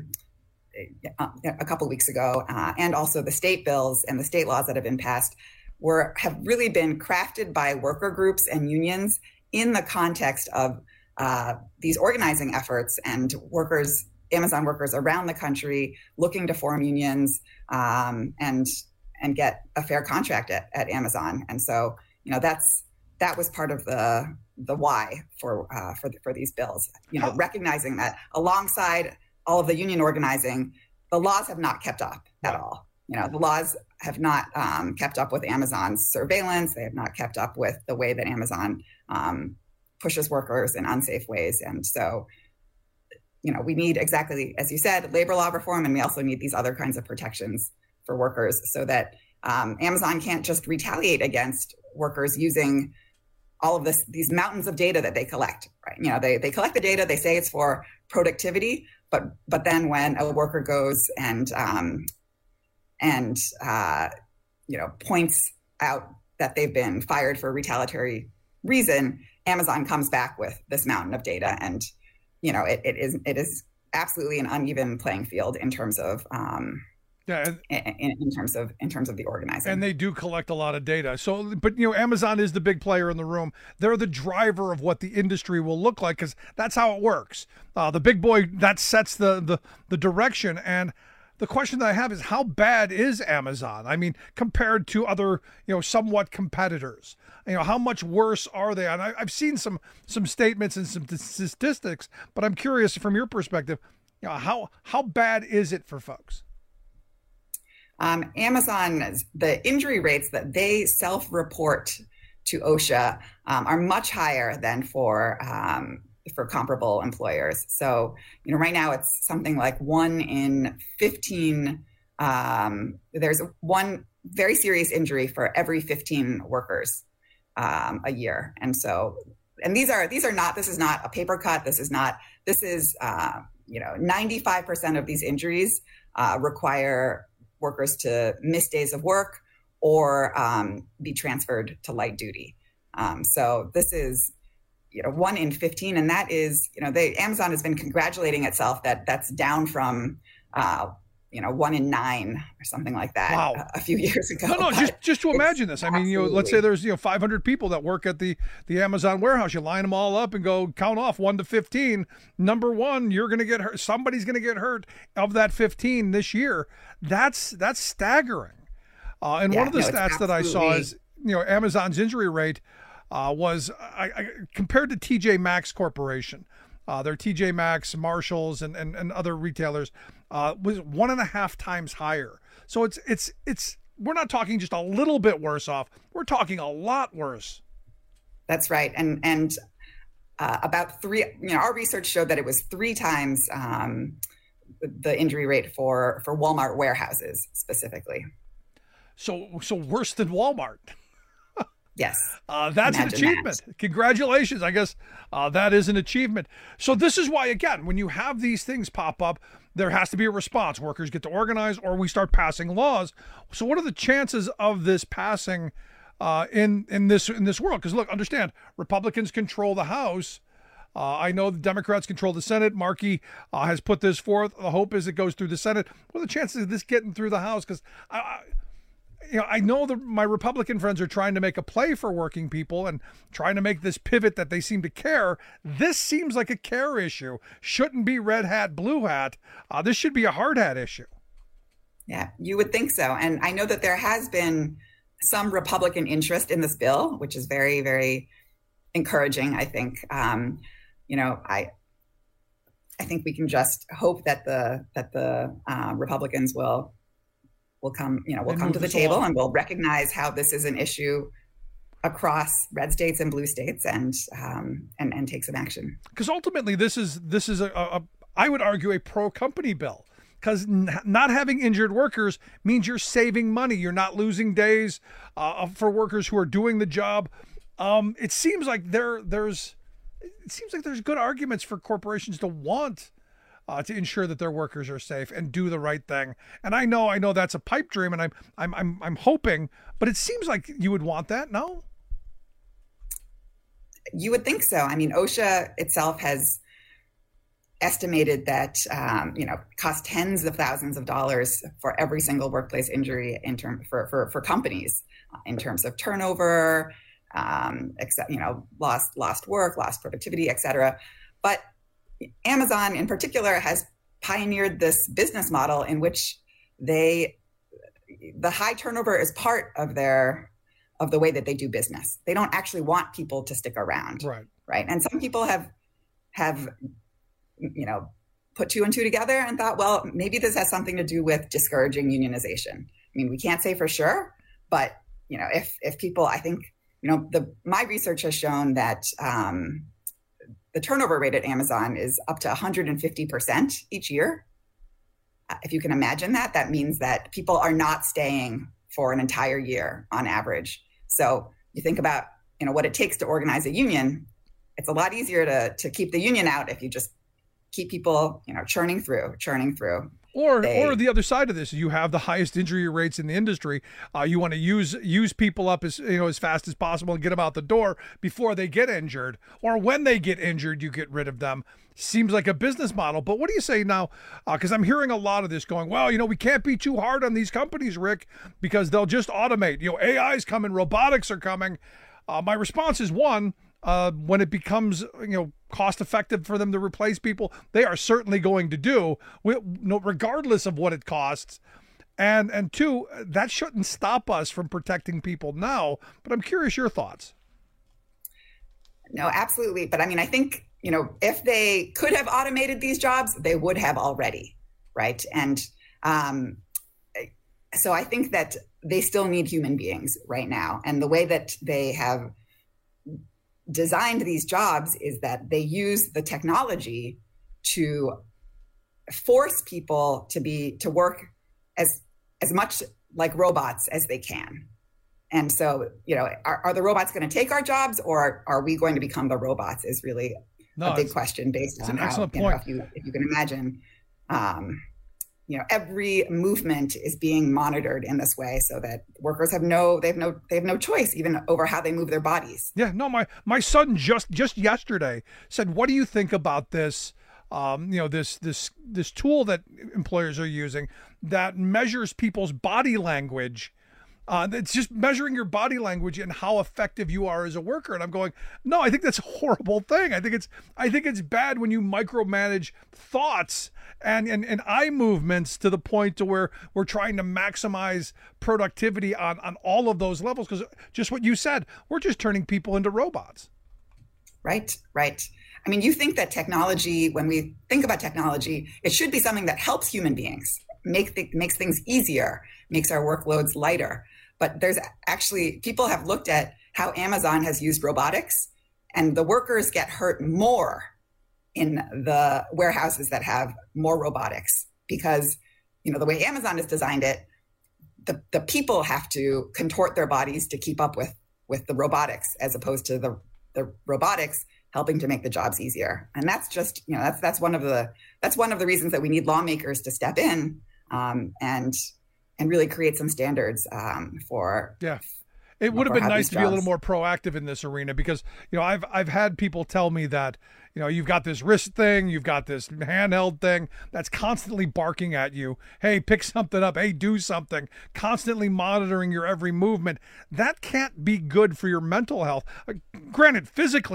[SPEAKER 17] a couple weeks ago, uh, and also the state bills and the state laws that have been passed, were have really been crafted by worker groups and unions in the context of uh, these organizing efforts and workers, Amazon workers around the country looking to form unions um, and and get a fair contract at, at Amazon. And so, you know, that's that was part of the the why for uh, for for these bills. You know, recognizing that alongside all of the union organizing, the laws have not kept up at all. You know, the laws have not um, kept up with Amazon's surveillance. They have not kept up with the way that Amazon um, pushes workers in unsafe ways. And so, you know, we need, exactly as you said, labor law reform, and we also need these other kinds of protections for workers so that um, Amazon can't just retaliate against workers using all of this, these mountains of data that they collect, right? You know, they, they collect the data, they say it's for productivity, but but then when a worker goes and um, and uh, you know points out that they've been fired for a retaliatory reason, Amazon comes back with this mountain of data, and you know it, it is it is absolutely an uneven playing field in terms of. Um,
[SPEAKER 11] Yeah,
[SPEAKER 17] in, in terms of in terms of the organizing,
[SPEAKER 11] and they do collect a lot of data. So, but you know, Amazon is the big player in the room. They're the driver of what the industry will look like, because that's how it works. Uh, the big boy that sets the the the direction. And the question that I have is, how bad is Amazon? I mean, compared to other, you know, somewhat competitors. You know, how much worse are they? And I, I've seen some some statements and some statistics, but I'm curious from your perspective, you know, how how bad is it for folks?
[SPEAKER 17] Um, Amazon, the injury rates that they self-report to OSHA um, are much higher than for um, for comparable employers. So, you know, right now it's something like one in fifteen. Um, there's one very serious injury for every fifteen workers um, a year, and so, and these are these are not. This is not a paper cut. This is not. This is uh, you know, ninety-five percent of these injuries uh, require workers to miss days of work or um, be transferred to light duty. Um, so this is, you know, one in fifteen, and that is, you know, they Amazon has been congratulating itself that that's down from, uh, you know, one in nine or something like that.
[SPEAKER 11] Wow.
[SPEAKER 17] a, a few years ago.
[SPEAKER 11] No, no, just just to imagine this. I mean, you know, let's say there's, you know, five hundred people that work at the the Amazon warehouse. You line them all up and go count off one to fifteen. Number one, you're going to get hurt. Somebody's going to get hurt of that fifteen this year. That's that's staggering. Uh, and
[SPEAKER 17] Yeah,
[SPEAKER 11] one of the
[SPEAKER 17] no, it's
[SPEAKER 11] stats that I saw
[SPEAKER 17] absolutely-
[SPEAKER 11] is, you know, Amazon's injury rate uh, was I, I, compared to T J Maxx Corporation. Uh, their T J Maxx, Marshalls, and, and, and other retailers uh, was one and a half times higher. So it's it's it's we're not talking just a little bit worse off. We're talking a lot worse.
[SPEAKER 17] That's right, and and uh, about three. You know, our research showed that it was three times um, the injury rate for for Walmart warehouses specifically.
[SPEAKER 11] So so worse than Walmart.
[SPEAKER 17] Yes.
[SPEAKER 11] Uh, that's an
[SPEAKER 17] Imagine
[SPEAKER 11] achievement.
[SPEAKER 17] that.
[SPEAKER 11] Congratulations. I guess uh, that is an achievement. So this is why, again, when you have these things pop up, there has to be a response. Workers get to organize, or we start passing laws. So what are the chances of this passing uh, in in this in this world? Because look, understand, Republicans control the House. Uh, I know the Democrats control the Senate. Markey uh, has put this forth. The hope is it goes through the Senate. What are the chances of this getting through the House? Because I, I You know, I know that my Republican friends are trying to make a play for working people and trying to make this pivot that they seem to care. This seems like a care issue. Shouldn't be red hat, blue hat. Uh, this should be a hard hat issue.
[SPEAKER 17] Yeah, you would think so. And I know that there has been some Republican interest in this bill, which is very, very encouraging, I think. Um, you know, I I think we can just hope that the that the uh, Republicans will will come, you know, will
[SPEAKER 11] And
[SPEAKER 17] come
[SPEAKER 11] move
[SPEAKER 17] to the
[SPEAKER 11] this
[SPEAKER 17] table
[SPEAKER 11] along.
[SPEAKER 17] and will recognize how this is an issue across red states and blue states, and um, and and take some action.
[SPEAKER 11] Because ultimately, this is this is a, a I would argue a pro company bill. Because n- not having injured workers means you're saving money. You're not losing days uh, for workers who are doing the job. Um, it seems like there there's it seems like there's good arguments for corporations to want uh, to ensure that their workers are safe and do the right thing. And I know I know that's a pipe dream, and I'm I'm I'm I'm hoping, but it seems like you would want that. No,
[SPEAKER 17] you would think so. I mean, OSHA itself has estimated that um, you know cost tens of thousands of dollars for every single workplace injury in term for for for companies uh, in terms of turnover, um, except you know lost lost work, lost productivity, et cetera. But Amazon in particular has pioneered this business model in which they the high turnover is part of their of the way that they do business. They don't actually want people to stick around,
[SPEAKER 11] right?
[SPEAKER 17] Right, and some people have have. you know, put two and two together and thought, well, maybe this has something to do with discouraging unionization. I mean, we can't say for sure, but you know, if if people, I think, you know, the my research has shown that um, the turnover rate at Amazon is up to one hundred fifty percent each year. Uh, if you can imagine that, that means that people are not staying for an entire year on average. So you think about, you know, what it takes to organize a union. It's a lot easier to to keep the union out if you just keep people, you know, churning through, churning through.
[SPEAKER 11] Or,
[SPEAKER 17] They-
[SPEAKER 11] or the other side of this, you have the highest injury rates in the industry. Uh, you want to use use people up as you know as fast as possible and get them out the door before they get injured, or when they get injured, you get rid of them. Seems like a business model. But what do you say now? Because I'm hearing a lot of this going, well, you know, we can't be too hard on these companies, Rick, because they'll just automate. You know, A I's coming, robotics are coming. Uh, my response is one. Uh, when it becomes you know cost effective for them to replace people, they are certainly going to do, we, no, regardless of what it costs. And and two, that shouldn't stop us from protecting people now. But I'm curious your thoughts.
[SPEAKER 17] No, absolutely. But I mean, I think, you know, if they could have automated these jobs, they would have already, right? And um, so I think that they still need human beings right now. And the way that they have designed these jobs is that they use the technology to force people to be to work as as much like robots as they can. And so, you know, are, are the robots going to take our jobs, or are we going to become the robots? Is really
[SPEAKER 11] No,
[SPEAKER 17] a big
[SPEAKER 11] it's-
[SPEAKER 17] question based
[SPEAKER 11] it's
[SPEAKER 17] on
[SPEAKER 11] an
[SPEAKER 17] how,
[SPEAKER 11] excellent
[SPEAKER 17] you know,
[SPEAKER 11] point.
[SPEAKER 17] if you if you can imagine, um, you know, every movement is being monitored in this way, so that workers have no they have no they have no choice even over how they move their bodies.
[SPEAKER 11] Yeah, no, my my son just just yesterday said, "What do you think about this? Um, you know, this this this tool that employers are using that measures people's body language." Uh, it's just measuring your body language and how effective you are as a worker. And I'm going, no, I think that's a horrible thing. I think it's I think it's bad when you micromanage thoughts and, and, and eye movements to the point to where we're trying to maximize productivity on, on all of those levels. Because just what you said, we're just turning people into robots.
[SPEAKER 17] Right, right. I mean, you think that technology, when we think about technology, it should be something that helps human beings, make th- makes things easier, makes our workloads lighter. But there's actually, people have looked at how Amazon has used robotics, and the workers get hurt more in the warehouses that have more robotics, because, you know, the way Amazon has designed it, the, the people have to contort their bodies to keep up with, with the robotics, as opposed to the, the robotics helping to make the jobs easier. And that's just, you know, that's, that's one of the, that's one of the reasons that we need lawmakers to step in um, and, and really create some standards um, for.
[SPEAKER 11] Yeah. It would have
[SPEAKER 17] for
[SPEAKER 11] been
[SPEAKER 17] how
[SPEAKER 11] nice
[SPEAKER 17] these
[SPEAKER 11] to be a little
[SPEAKER 17] jobs-
[SPEAKER 11] more proactive in this arena, because, you know, I've I've had people tell me that, you know, you've got this wrist thing, you've got this handheld thing that's constantly barking at you. Hey, pick something up. Hey, do something. Constantly monitoring your every movement. That can't be good for your mental health. Uh, granted, physically,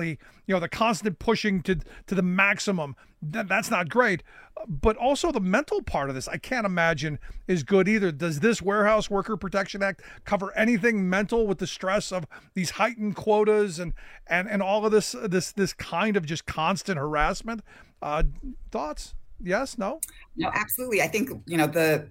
[SPEAKER 11] you know, the constant pushing to to the maximum. That, that's not great. But also the mental part of this, I can't imagine is good either. Does this Warehouse Worker Protection Act cover anything mental with the stress of these heightened quotas and and and all of this this this kind of just constant harassment? Uh, thoughts? Yes? No?
[SPEAKER 17] No, absolutely. I think, you know, the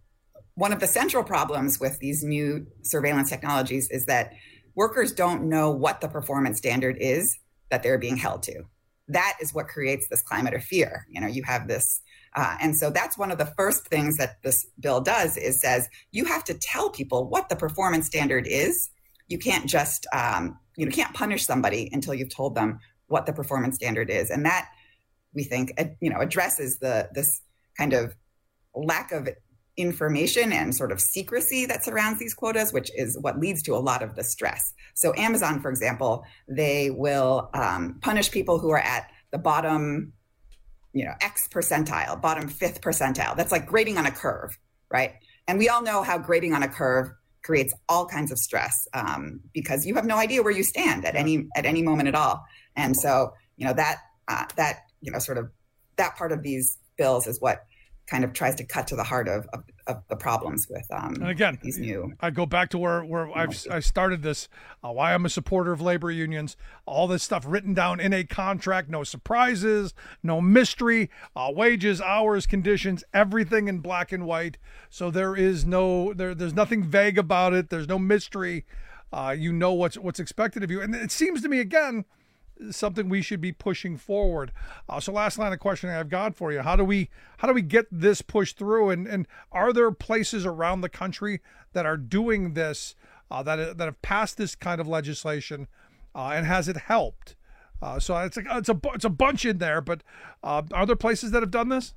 [SPEAKER 17] one of the central problems with these new surveillance technologies is that workers don't know what the performance standard is that they're being held to. That is what creates this climate of fear. You know, you have this, uh, and so that's one of the first things that this bill does is says you have to tell people what the performance standard is. You can't just, um, you know, can't punish somebody until you've told them what the performance standard is, and that we think, uh, you know, addresses the this kind of lack of information and sort of secrecy that surrounds these quotas, which is what leads to a lot of the stress. So Amazon, for example, they will um, punish people who are at the bottom, you know, X percentile, bottom fifth percentile. That's like grading on a curve, right? And we all know how grading on a curve creates all kinds of stress um, because you have no idea where you stand at any at any moment at all. And so, you know, that uh, that you know, sort of that part of these bills is what kind of tries to cut to the heart of, of, of the problems with um,
[SPEAKER 11] and again,
[SPEAKER 17] these new.
[SPEAKER 11] I go back to where, where I've I started this, uh, why I'm a supporter of labor unions, all this stuff written down in a contract, no surprises, no mystery, uh, wages, hours, conditions, everything in black and white. So there is no, there, there's nothing vague about it. There's no mystery. Uh, you know what's what's expected of you. And it seems to me, again, something we should be pushing forward. Uh, so last line of questioning I've got for you. How do we how do we get this pushed through? And, and are there places around the country that are doing this, uh, that, that have passed this kind of legislation? Uh, and has it helped? Uh, so it's a, it's, a, it's a bunch in there, but uh, are there places that have done this?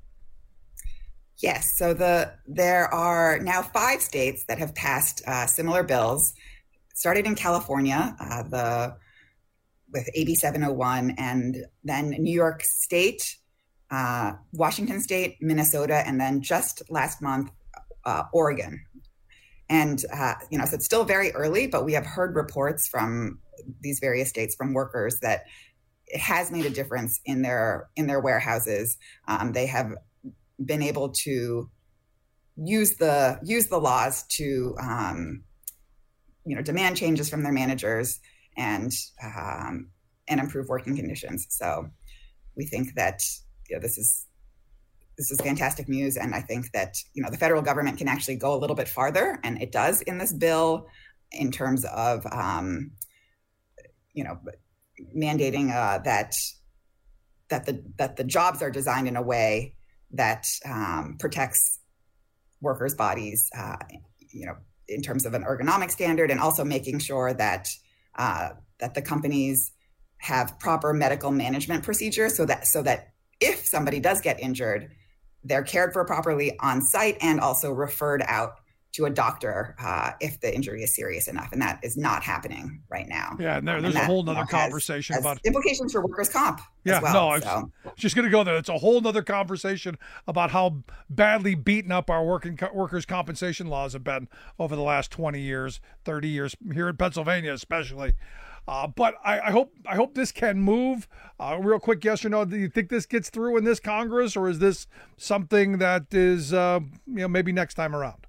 [SPEAKER 17] Yes. So the there are now five states that have passed uh, similar bills. Started in California, uh, the with A B seven oh one, and then New York State, uh, Washington State, Minnesota, and then just last month, uh, Oregon. And, uh, you know, so it's still very early, but we have heard reports from these various states from workers that it has made a difference in their in their warehouses. Um, they have been able to use the use the laws to, um, you know, demand changes from their managers and um, and improve working conditions. So we think that, you know, this is this is fantastic news, and I think that, you know, the federal government can actually go a little bit farther, and it does in this bill, in terms of um, you know, mandating uh, that that the that the jobs are designed in a way that um, protects workers' bodies, uh, you know, in terms of an ergonomic standard, and also making sure that Uh, that the companies have proper medical management procedures so that so that if somebody does get injured, they're cared for properly on site and also referred out to a doctor uh, if the injury is serious enough. And that is not happening right now.
[SPEAKER 11] Yeah, and there, there's
[SPEAKER 17] and
[SPEAKER 11] a
[SPEAKER 17] that,
[SPEAKER 11] whole nother
[SPEAKER 17] you know,
[SPEAKER 11] conversation
[SPEAKER 17] has, has
[SPEAKER 11] about
[SPEAKER 17] implications for workers' comp.
[SPEAKER 11] Yeah,
[SPEAKER 17] as well,
[SPEAKER 11] no, I was
[SPEAKER 17] so.
[SPEAKER 11] just going to go there. It's a whole nother conversation about how badly beaten up our working workers' compensation laws have been over the last twenty years, thirty years here in Pennsylvania, especially. Uh, but I, I hope I hope this can move. Uh, real quick, yes or no? Do you think this gets through in this Congress, or is this something that is, uh, you know, maybe next time around?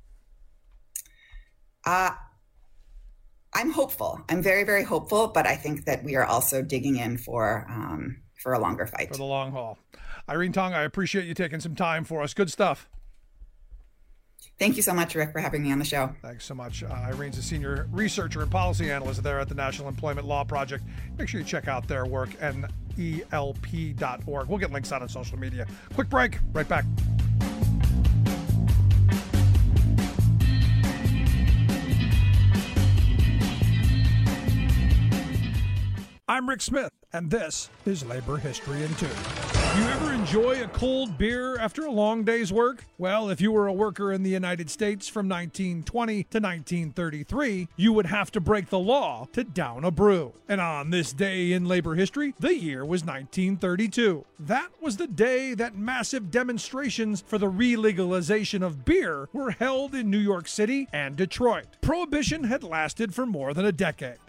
[SPEAKER 17] Uh, I'm hopeful. I'm very, very hopeful. But I think that we are also digging in for um, for a longer fight.
[SPEAKER 11] For the long haul. Irene Tong, I appreciate you taking some time for us. Good stuff.
[SPEAKER 17] Thank you so much, Rick, for having me on the show.
[SPEAKER 11] Thanks so much. Uh, Irene's a senior researcher and policy analyst there at the National Employment Law Project. Make sure you check out their work, N E L P dot org. We'll get links out on social media. Quick break. Right back. I'm Rick Smith, and this is Labor History in Two. Do you ever enjoy a cold beer after a long day's work? Well, if you were a worker in the United States from nineteen twenty to nineteen thirty-three, you would have to break the law to down a brew. And on this day in labor history, the year was nineteen thirty-two. That was the day that massive demonstrations for the re-legalization of beer were held in New York City and Detroit. Prohibition had lasted for more than a decade.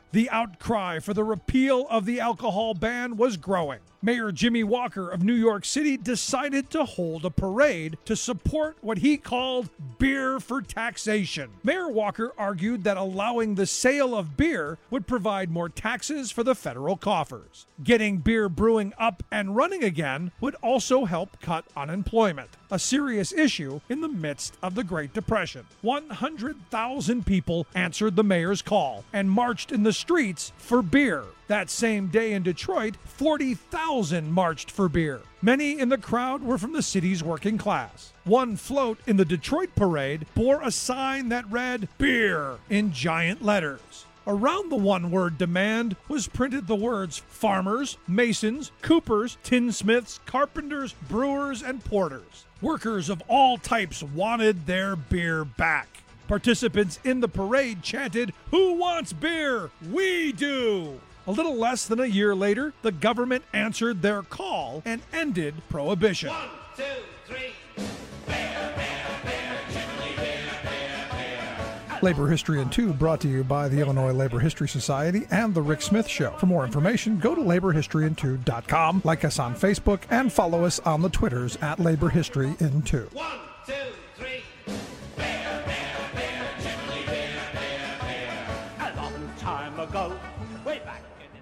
[SPEAKER 11] The outcry for the repeal of the alcohol ban was growing. Mayor Jimmy Walker of New York City decided to hold a parade to support what he called beer for taxation. Mayor Walker argued that allowing the sale of beer would provide more taxes for the federal coffers. Getting beer brewing up and running again would also help cut unemployment, a serious issue in the midst of the Great Depression. one hundred thousand people answered the mayor's call and marched in the streets for beer. That same day in Detroit, forty thousand marched for beer. Many in the crowd were from the city's working class. One float in the Detroit parade bore a sign that read, "Beer," in giant letters. Around the one-word demand was printed the words farmers, masons, coopers, tinsmiths, carpenters, brewers, and porters. Workers of all types wanted their beer back. Participants in the parade chanted, "Who wants beer? We do!" A little less than a year later, the government answered their call and ended prohibition.
[SPEAKER 18] One, two, three. Bear, bear, bear, chimney, bear, bear, bear.
[SPEAKER 11] Labor History in Two, brought to you by the Illinois Labor History Society and The Rick Smith Show. For more information, go to labor history in two dot com, like us on Facebook, and follow us on the Twitters at Labor History in Two.
[SPEAKER 18] One, two, three. Bear, bear, bear, chimney, bear, bear, bear. A long time ago, way back.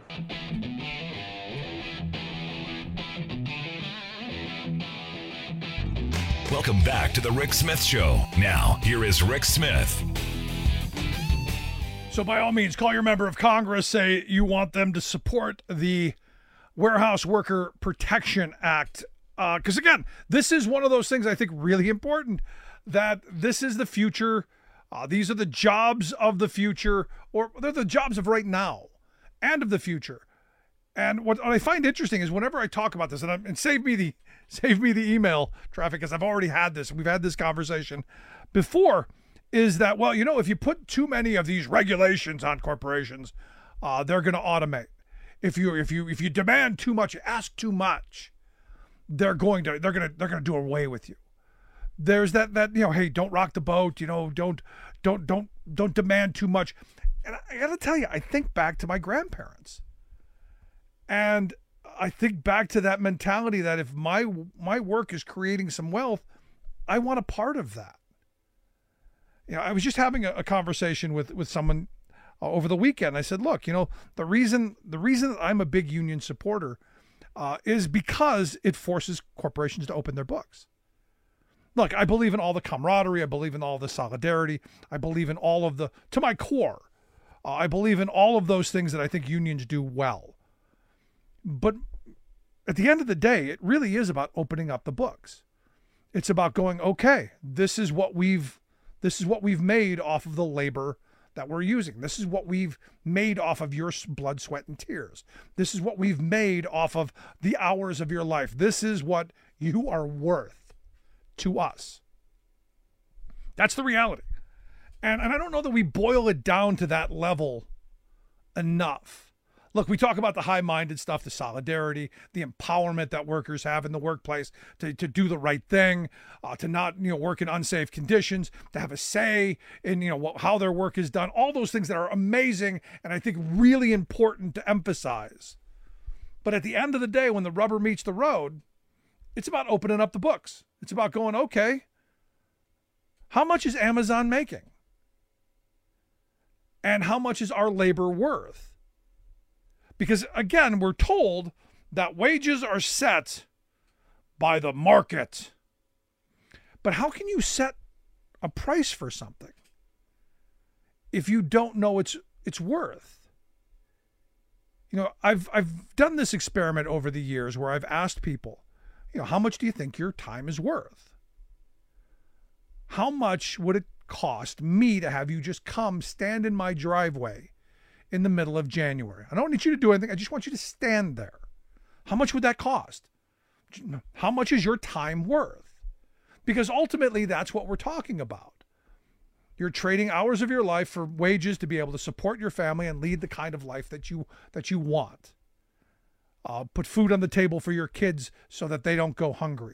[SPEAKER 10] Welcome back to the Rick Smith Show. Now, here is Rick Smith.
[SPEAKER 11] So by all means, call your member of Congress, say you want them to support the Warehouse Worker Protection Act. Because uh, again, this is one of those things I think really important, that this is the future. Uh, these are the jobs of the future, or they're the jobs of right now and of the future. And what, what I find interesting is whenever I talk about this, and, I'm, and save me the save me the email traffic, because I've already had this. We've had this conversation before. Is that, well, you know, if you put too many of these regulations on corporations, uh, they're going to automate. If you if you if you demand too much, ask too much, they're going to they're going to they're going to do away with you. There's that that you know, hey, don't rock the boat. You know, don't don't don't don't demand too much. And I got to tell you, I think back to my grandparents. And I think back to that mentality that if my my work is creating some wealth, I want a part of that. You know, I was just having a, a conversation with with someone uh, over the weekend. I said, look, you know, the reason the reason that I'm a big union supporter uh, is because it forces corporations to open their books. Look, I believe in all the camaraderie. I believe in all the solidarity. I believe in all of the, to my core, uh, I believe in all of those things that I think unions do well. But at the end of the day, it really is about opening up the books. It's about going, okay, this is what we've this is what we've made off of the labor that we're using. This is what we've made off of your blood, sweat, and tears. This is what we've made off of the hours of your life. This is what you are worth to us. That's the reality. And, and I don't know that we boil it down to that level enough. Look, we talk about the high-minded stuff, the solidarity, the empowerment that workers have in the workplace to, to do the right thing, uh, to not, you know, work in unsafe conditions, to have a say in, you know, what, how their work is done. All those things that are amazing and I think really important to emphasize. But at the end of the day, when the rubber meets the road, it's about opening up the books. It's about going, okay, how much is Amazon making? And how much is our labor worth? Because, again, we're told that wages are set by the market. But how can you set a price for something if you don't know its its worth? You know, I've I've done this experiment over the years where I've asked people, you know, how much do you think your time is worth? How much would it cost me to have you just come stand in my driveway in the middle of January? I don't need you to do anything. I just want you to stand there. How much would that cost? How much is your time worth? Because ultimately, that's what we're talking about. You're trading hours of your life for wages to be able to support your family and lead the kind of life that you that you want. Uh, put food on the table for your kids so that they don't go hungry.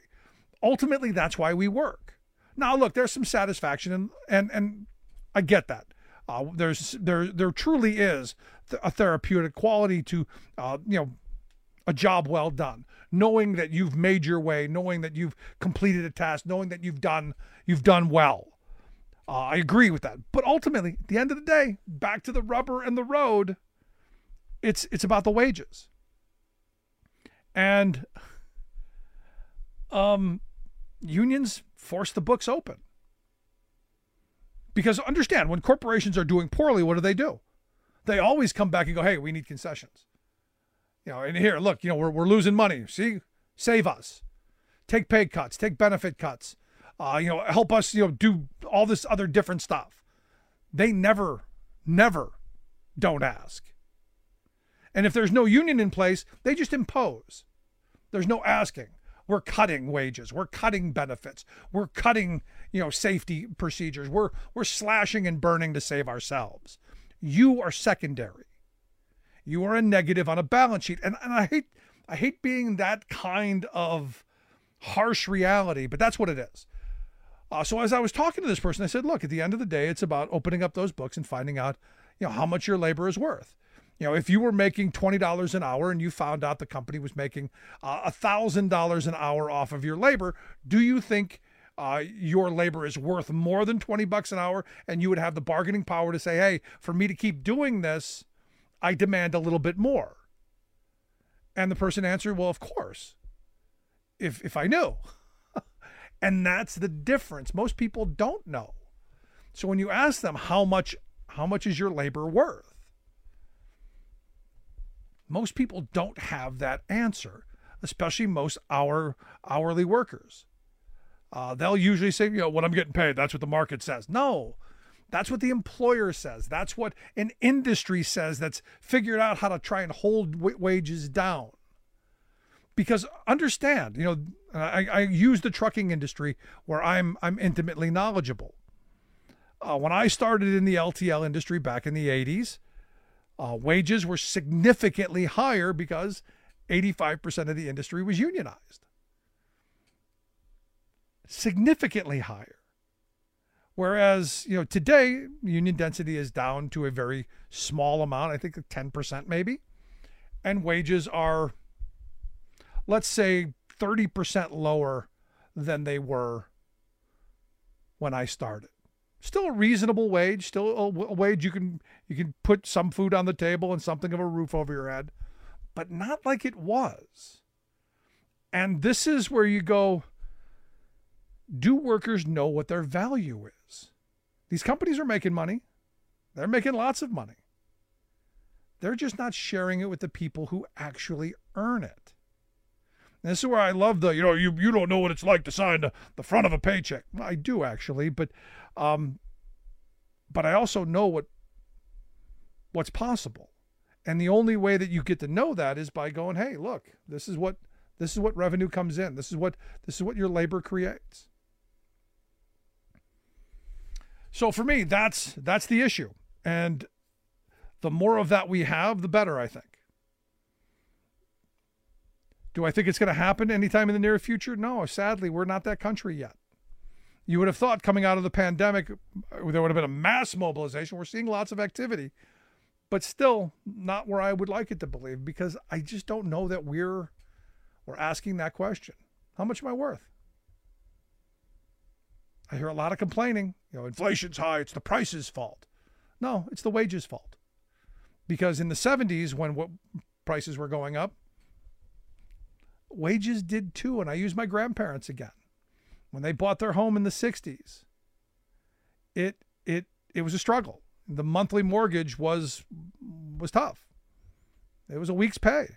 [SPEAKER 11] Ultimately, that's why we work. Now, look, there's some satisfaction, and and and I get that. Uh, there's there there truly is th- a therapeutic quality to uh, you know a job well done, knowing that you've made your way, knowing that you've completed a task, knowing that you've done you've done well. Uh, I agree with that. But ultimately, at the end of the day, back to the rubber and the road, it's it's about the wages. And um, unions force the books open. Because understand, when corporations are doing poorly, what do they do? They always come back and go, hey, we need concessions. You know, and here, look, you know, we're, we're losing money. See, save us. Take pay cuts, take benefit cuts. Uh, you know, help us, you know, do all this other different stuff. They never, never don't ask. And if there's no union in place, they just impose. There's no asking. We're cutting wages. We're cutting benefits. We're cutting, you know, safety procedures. We're we're slashing and burning to save ourselves. You are secondary. You are a negative on a balance sheet. And, and I hate I hate being that kind of harsh reality, but that's what it is. Uh, so as I was talking to this person, I said, look, at the end of the day, it's about opening up those books and finding out, you know, how much your labor is worth. You know, if you were making twenty dollars an hour and you found out the company was making uh, one thousand dollars an hour off of your labor, do you think uh, your labor is worth more than twenty bucks an hour? And you would have the bargaining power to say, hey, for me to keep doing this, I demand a little bit more. And the person answered, well, of course, if if I knew. And that's the difference. Most people don't know. So when you ask them how much, how much is your labor worth? Most people don't have that answer, especially most hour hourly workers. Uh, they'll usually say, you know, what I'm getting paid, that's what the market says. No, that's what the employer says. That's what an industry says that's figured out how to try and hold w- wages down. Because understand, you know, I, I use the trucking industry where I'm I'm intimately knowledgeable. Uh, when I started in the L T L industry back in the eighties, uh, wages were significantly higher because eighty-five percent of the industry was unionized. Significantly higher. Whereas, you know, today, union density is down to a very small amount, I think ten percent maybe, and wages are, let's say, thirty percent lower than they were when I started. Still a reasonable wage, still a wage you can you can put some food on the table and something of a roof over your head, but not like it was. And this is where you go, do workers know what their value is? These companies are making money. They're making lots of money. They're just not sharing it with the people who actually earn it. And this is where I love the, you know, you you don't know what it's like to sign the, the front of a paycheck. Well, I do actually, but um, but I also know what what's possible. And the only way that you get to know that is by going, hey, look, this is what this is what revenue comes in. This is what this is what your labor creates. So for me, that's that's the issue. And the more of that we have, the better, I think. Do I think it's going to happen anytime in the near future? No, sadly, we're not that country yet. You would have thought coming out of the pandemic, there would have been a mass mobilization. We're seeing lots of activity, but still not where I would like it to believe, because I just don't know that we're, we're asking that question. How much am I worth? I hear a lot of complaining. You know, inflation's high. It's the price's fault. No, it's the wages' fault. Because in the seventies, when what prices were going up, wages did too. And I use my grandparents again. When they bought their home in the sixties, it it it was a struggle. The monthly mortgage was was tough. It was a week's pay.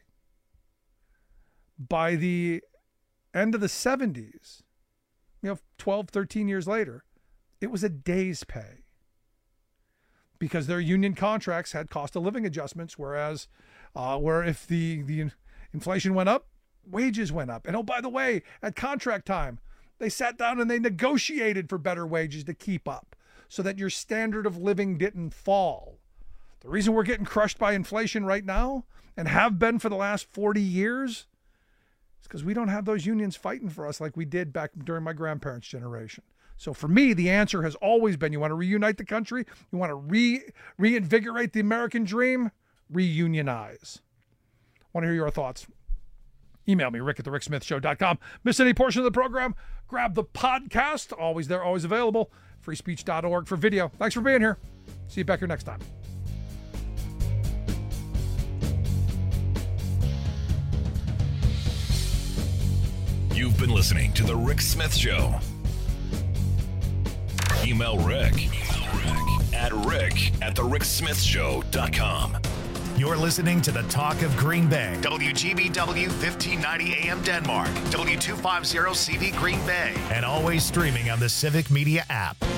[SPEAKER 11] By the end of the seventies, you know, twelve, thirteen years later, it was a day's pay. Because their union contracts had cost of living adjustments, whereas uh, where if the, the inflation went up, wages went up. And oh, by the way, at contract time, they sat down and they negotiated for better wages to keep up so that your standard of living didn't fall. The reason we're getting crushed by inflation right now and have been for the last forty years is because we don't have those unions fighting for us like we did back during my grandparents' generation. So for me, the answer has always been, you want to reunite the country? You want to re reinvigorate the American dream? Reunionize. Want to hear your thoughts? Email me, rick at the rick smith show dot com. Miss any portion of the program? Grab the podcast. Always there, always available. free speech dot org for video. Thanks for being here. See you back here next time.
[SPEAKER 10] You've been listening to The Rick Smith Show. Email Rick, at rick at the rick smith show dot com.
[SPEAKER 1] You're listening to the Talk of Green Bay. W G B W fifteen ninety A M Denmark. W two fifty C V Green Bay. And always streaming on the Civic Media app.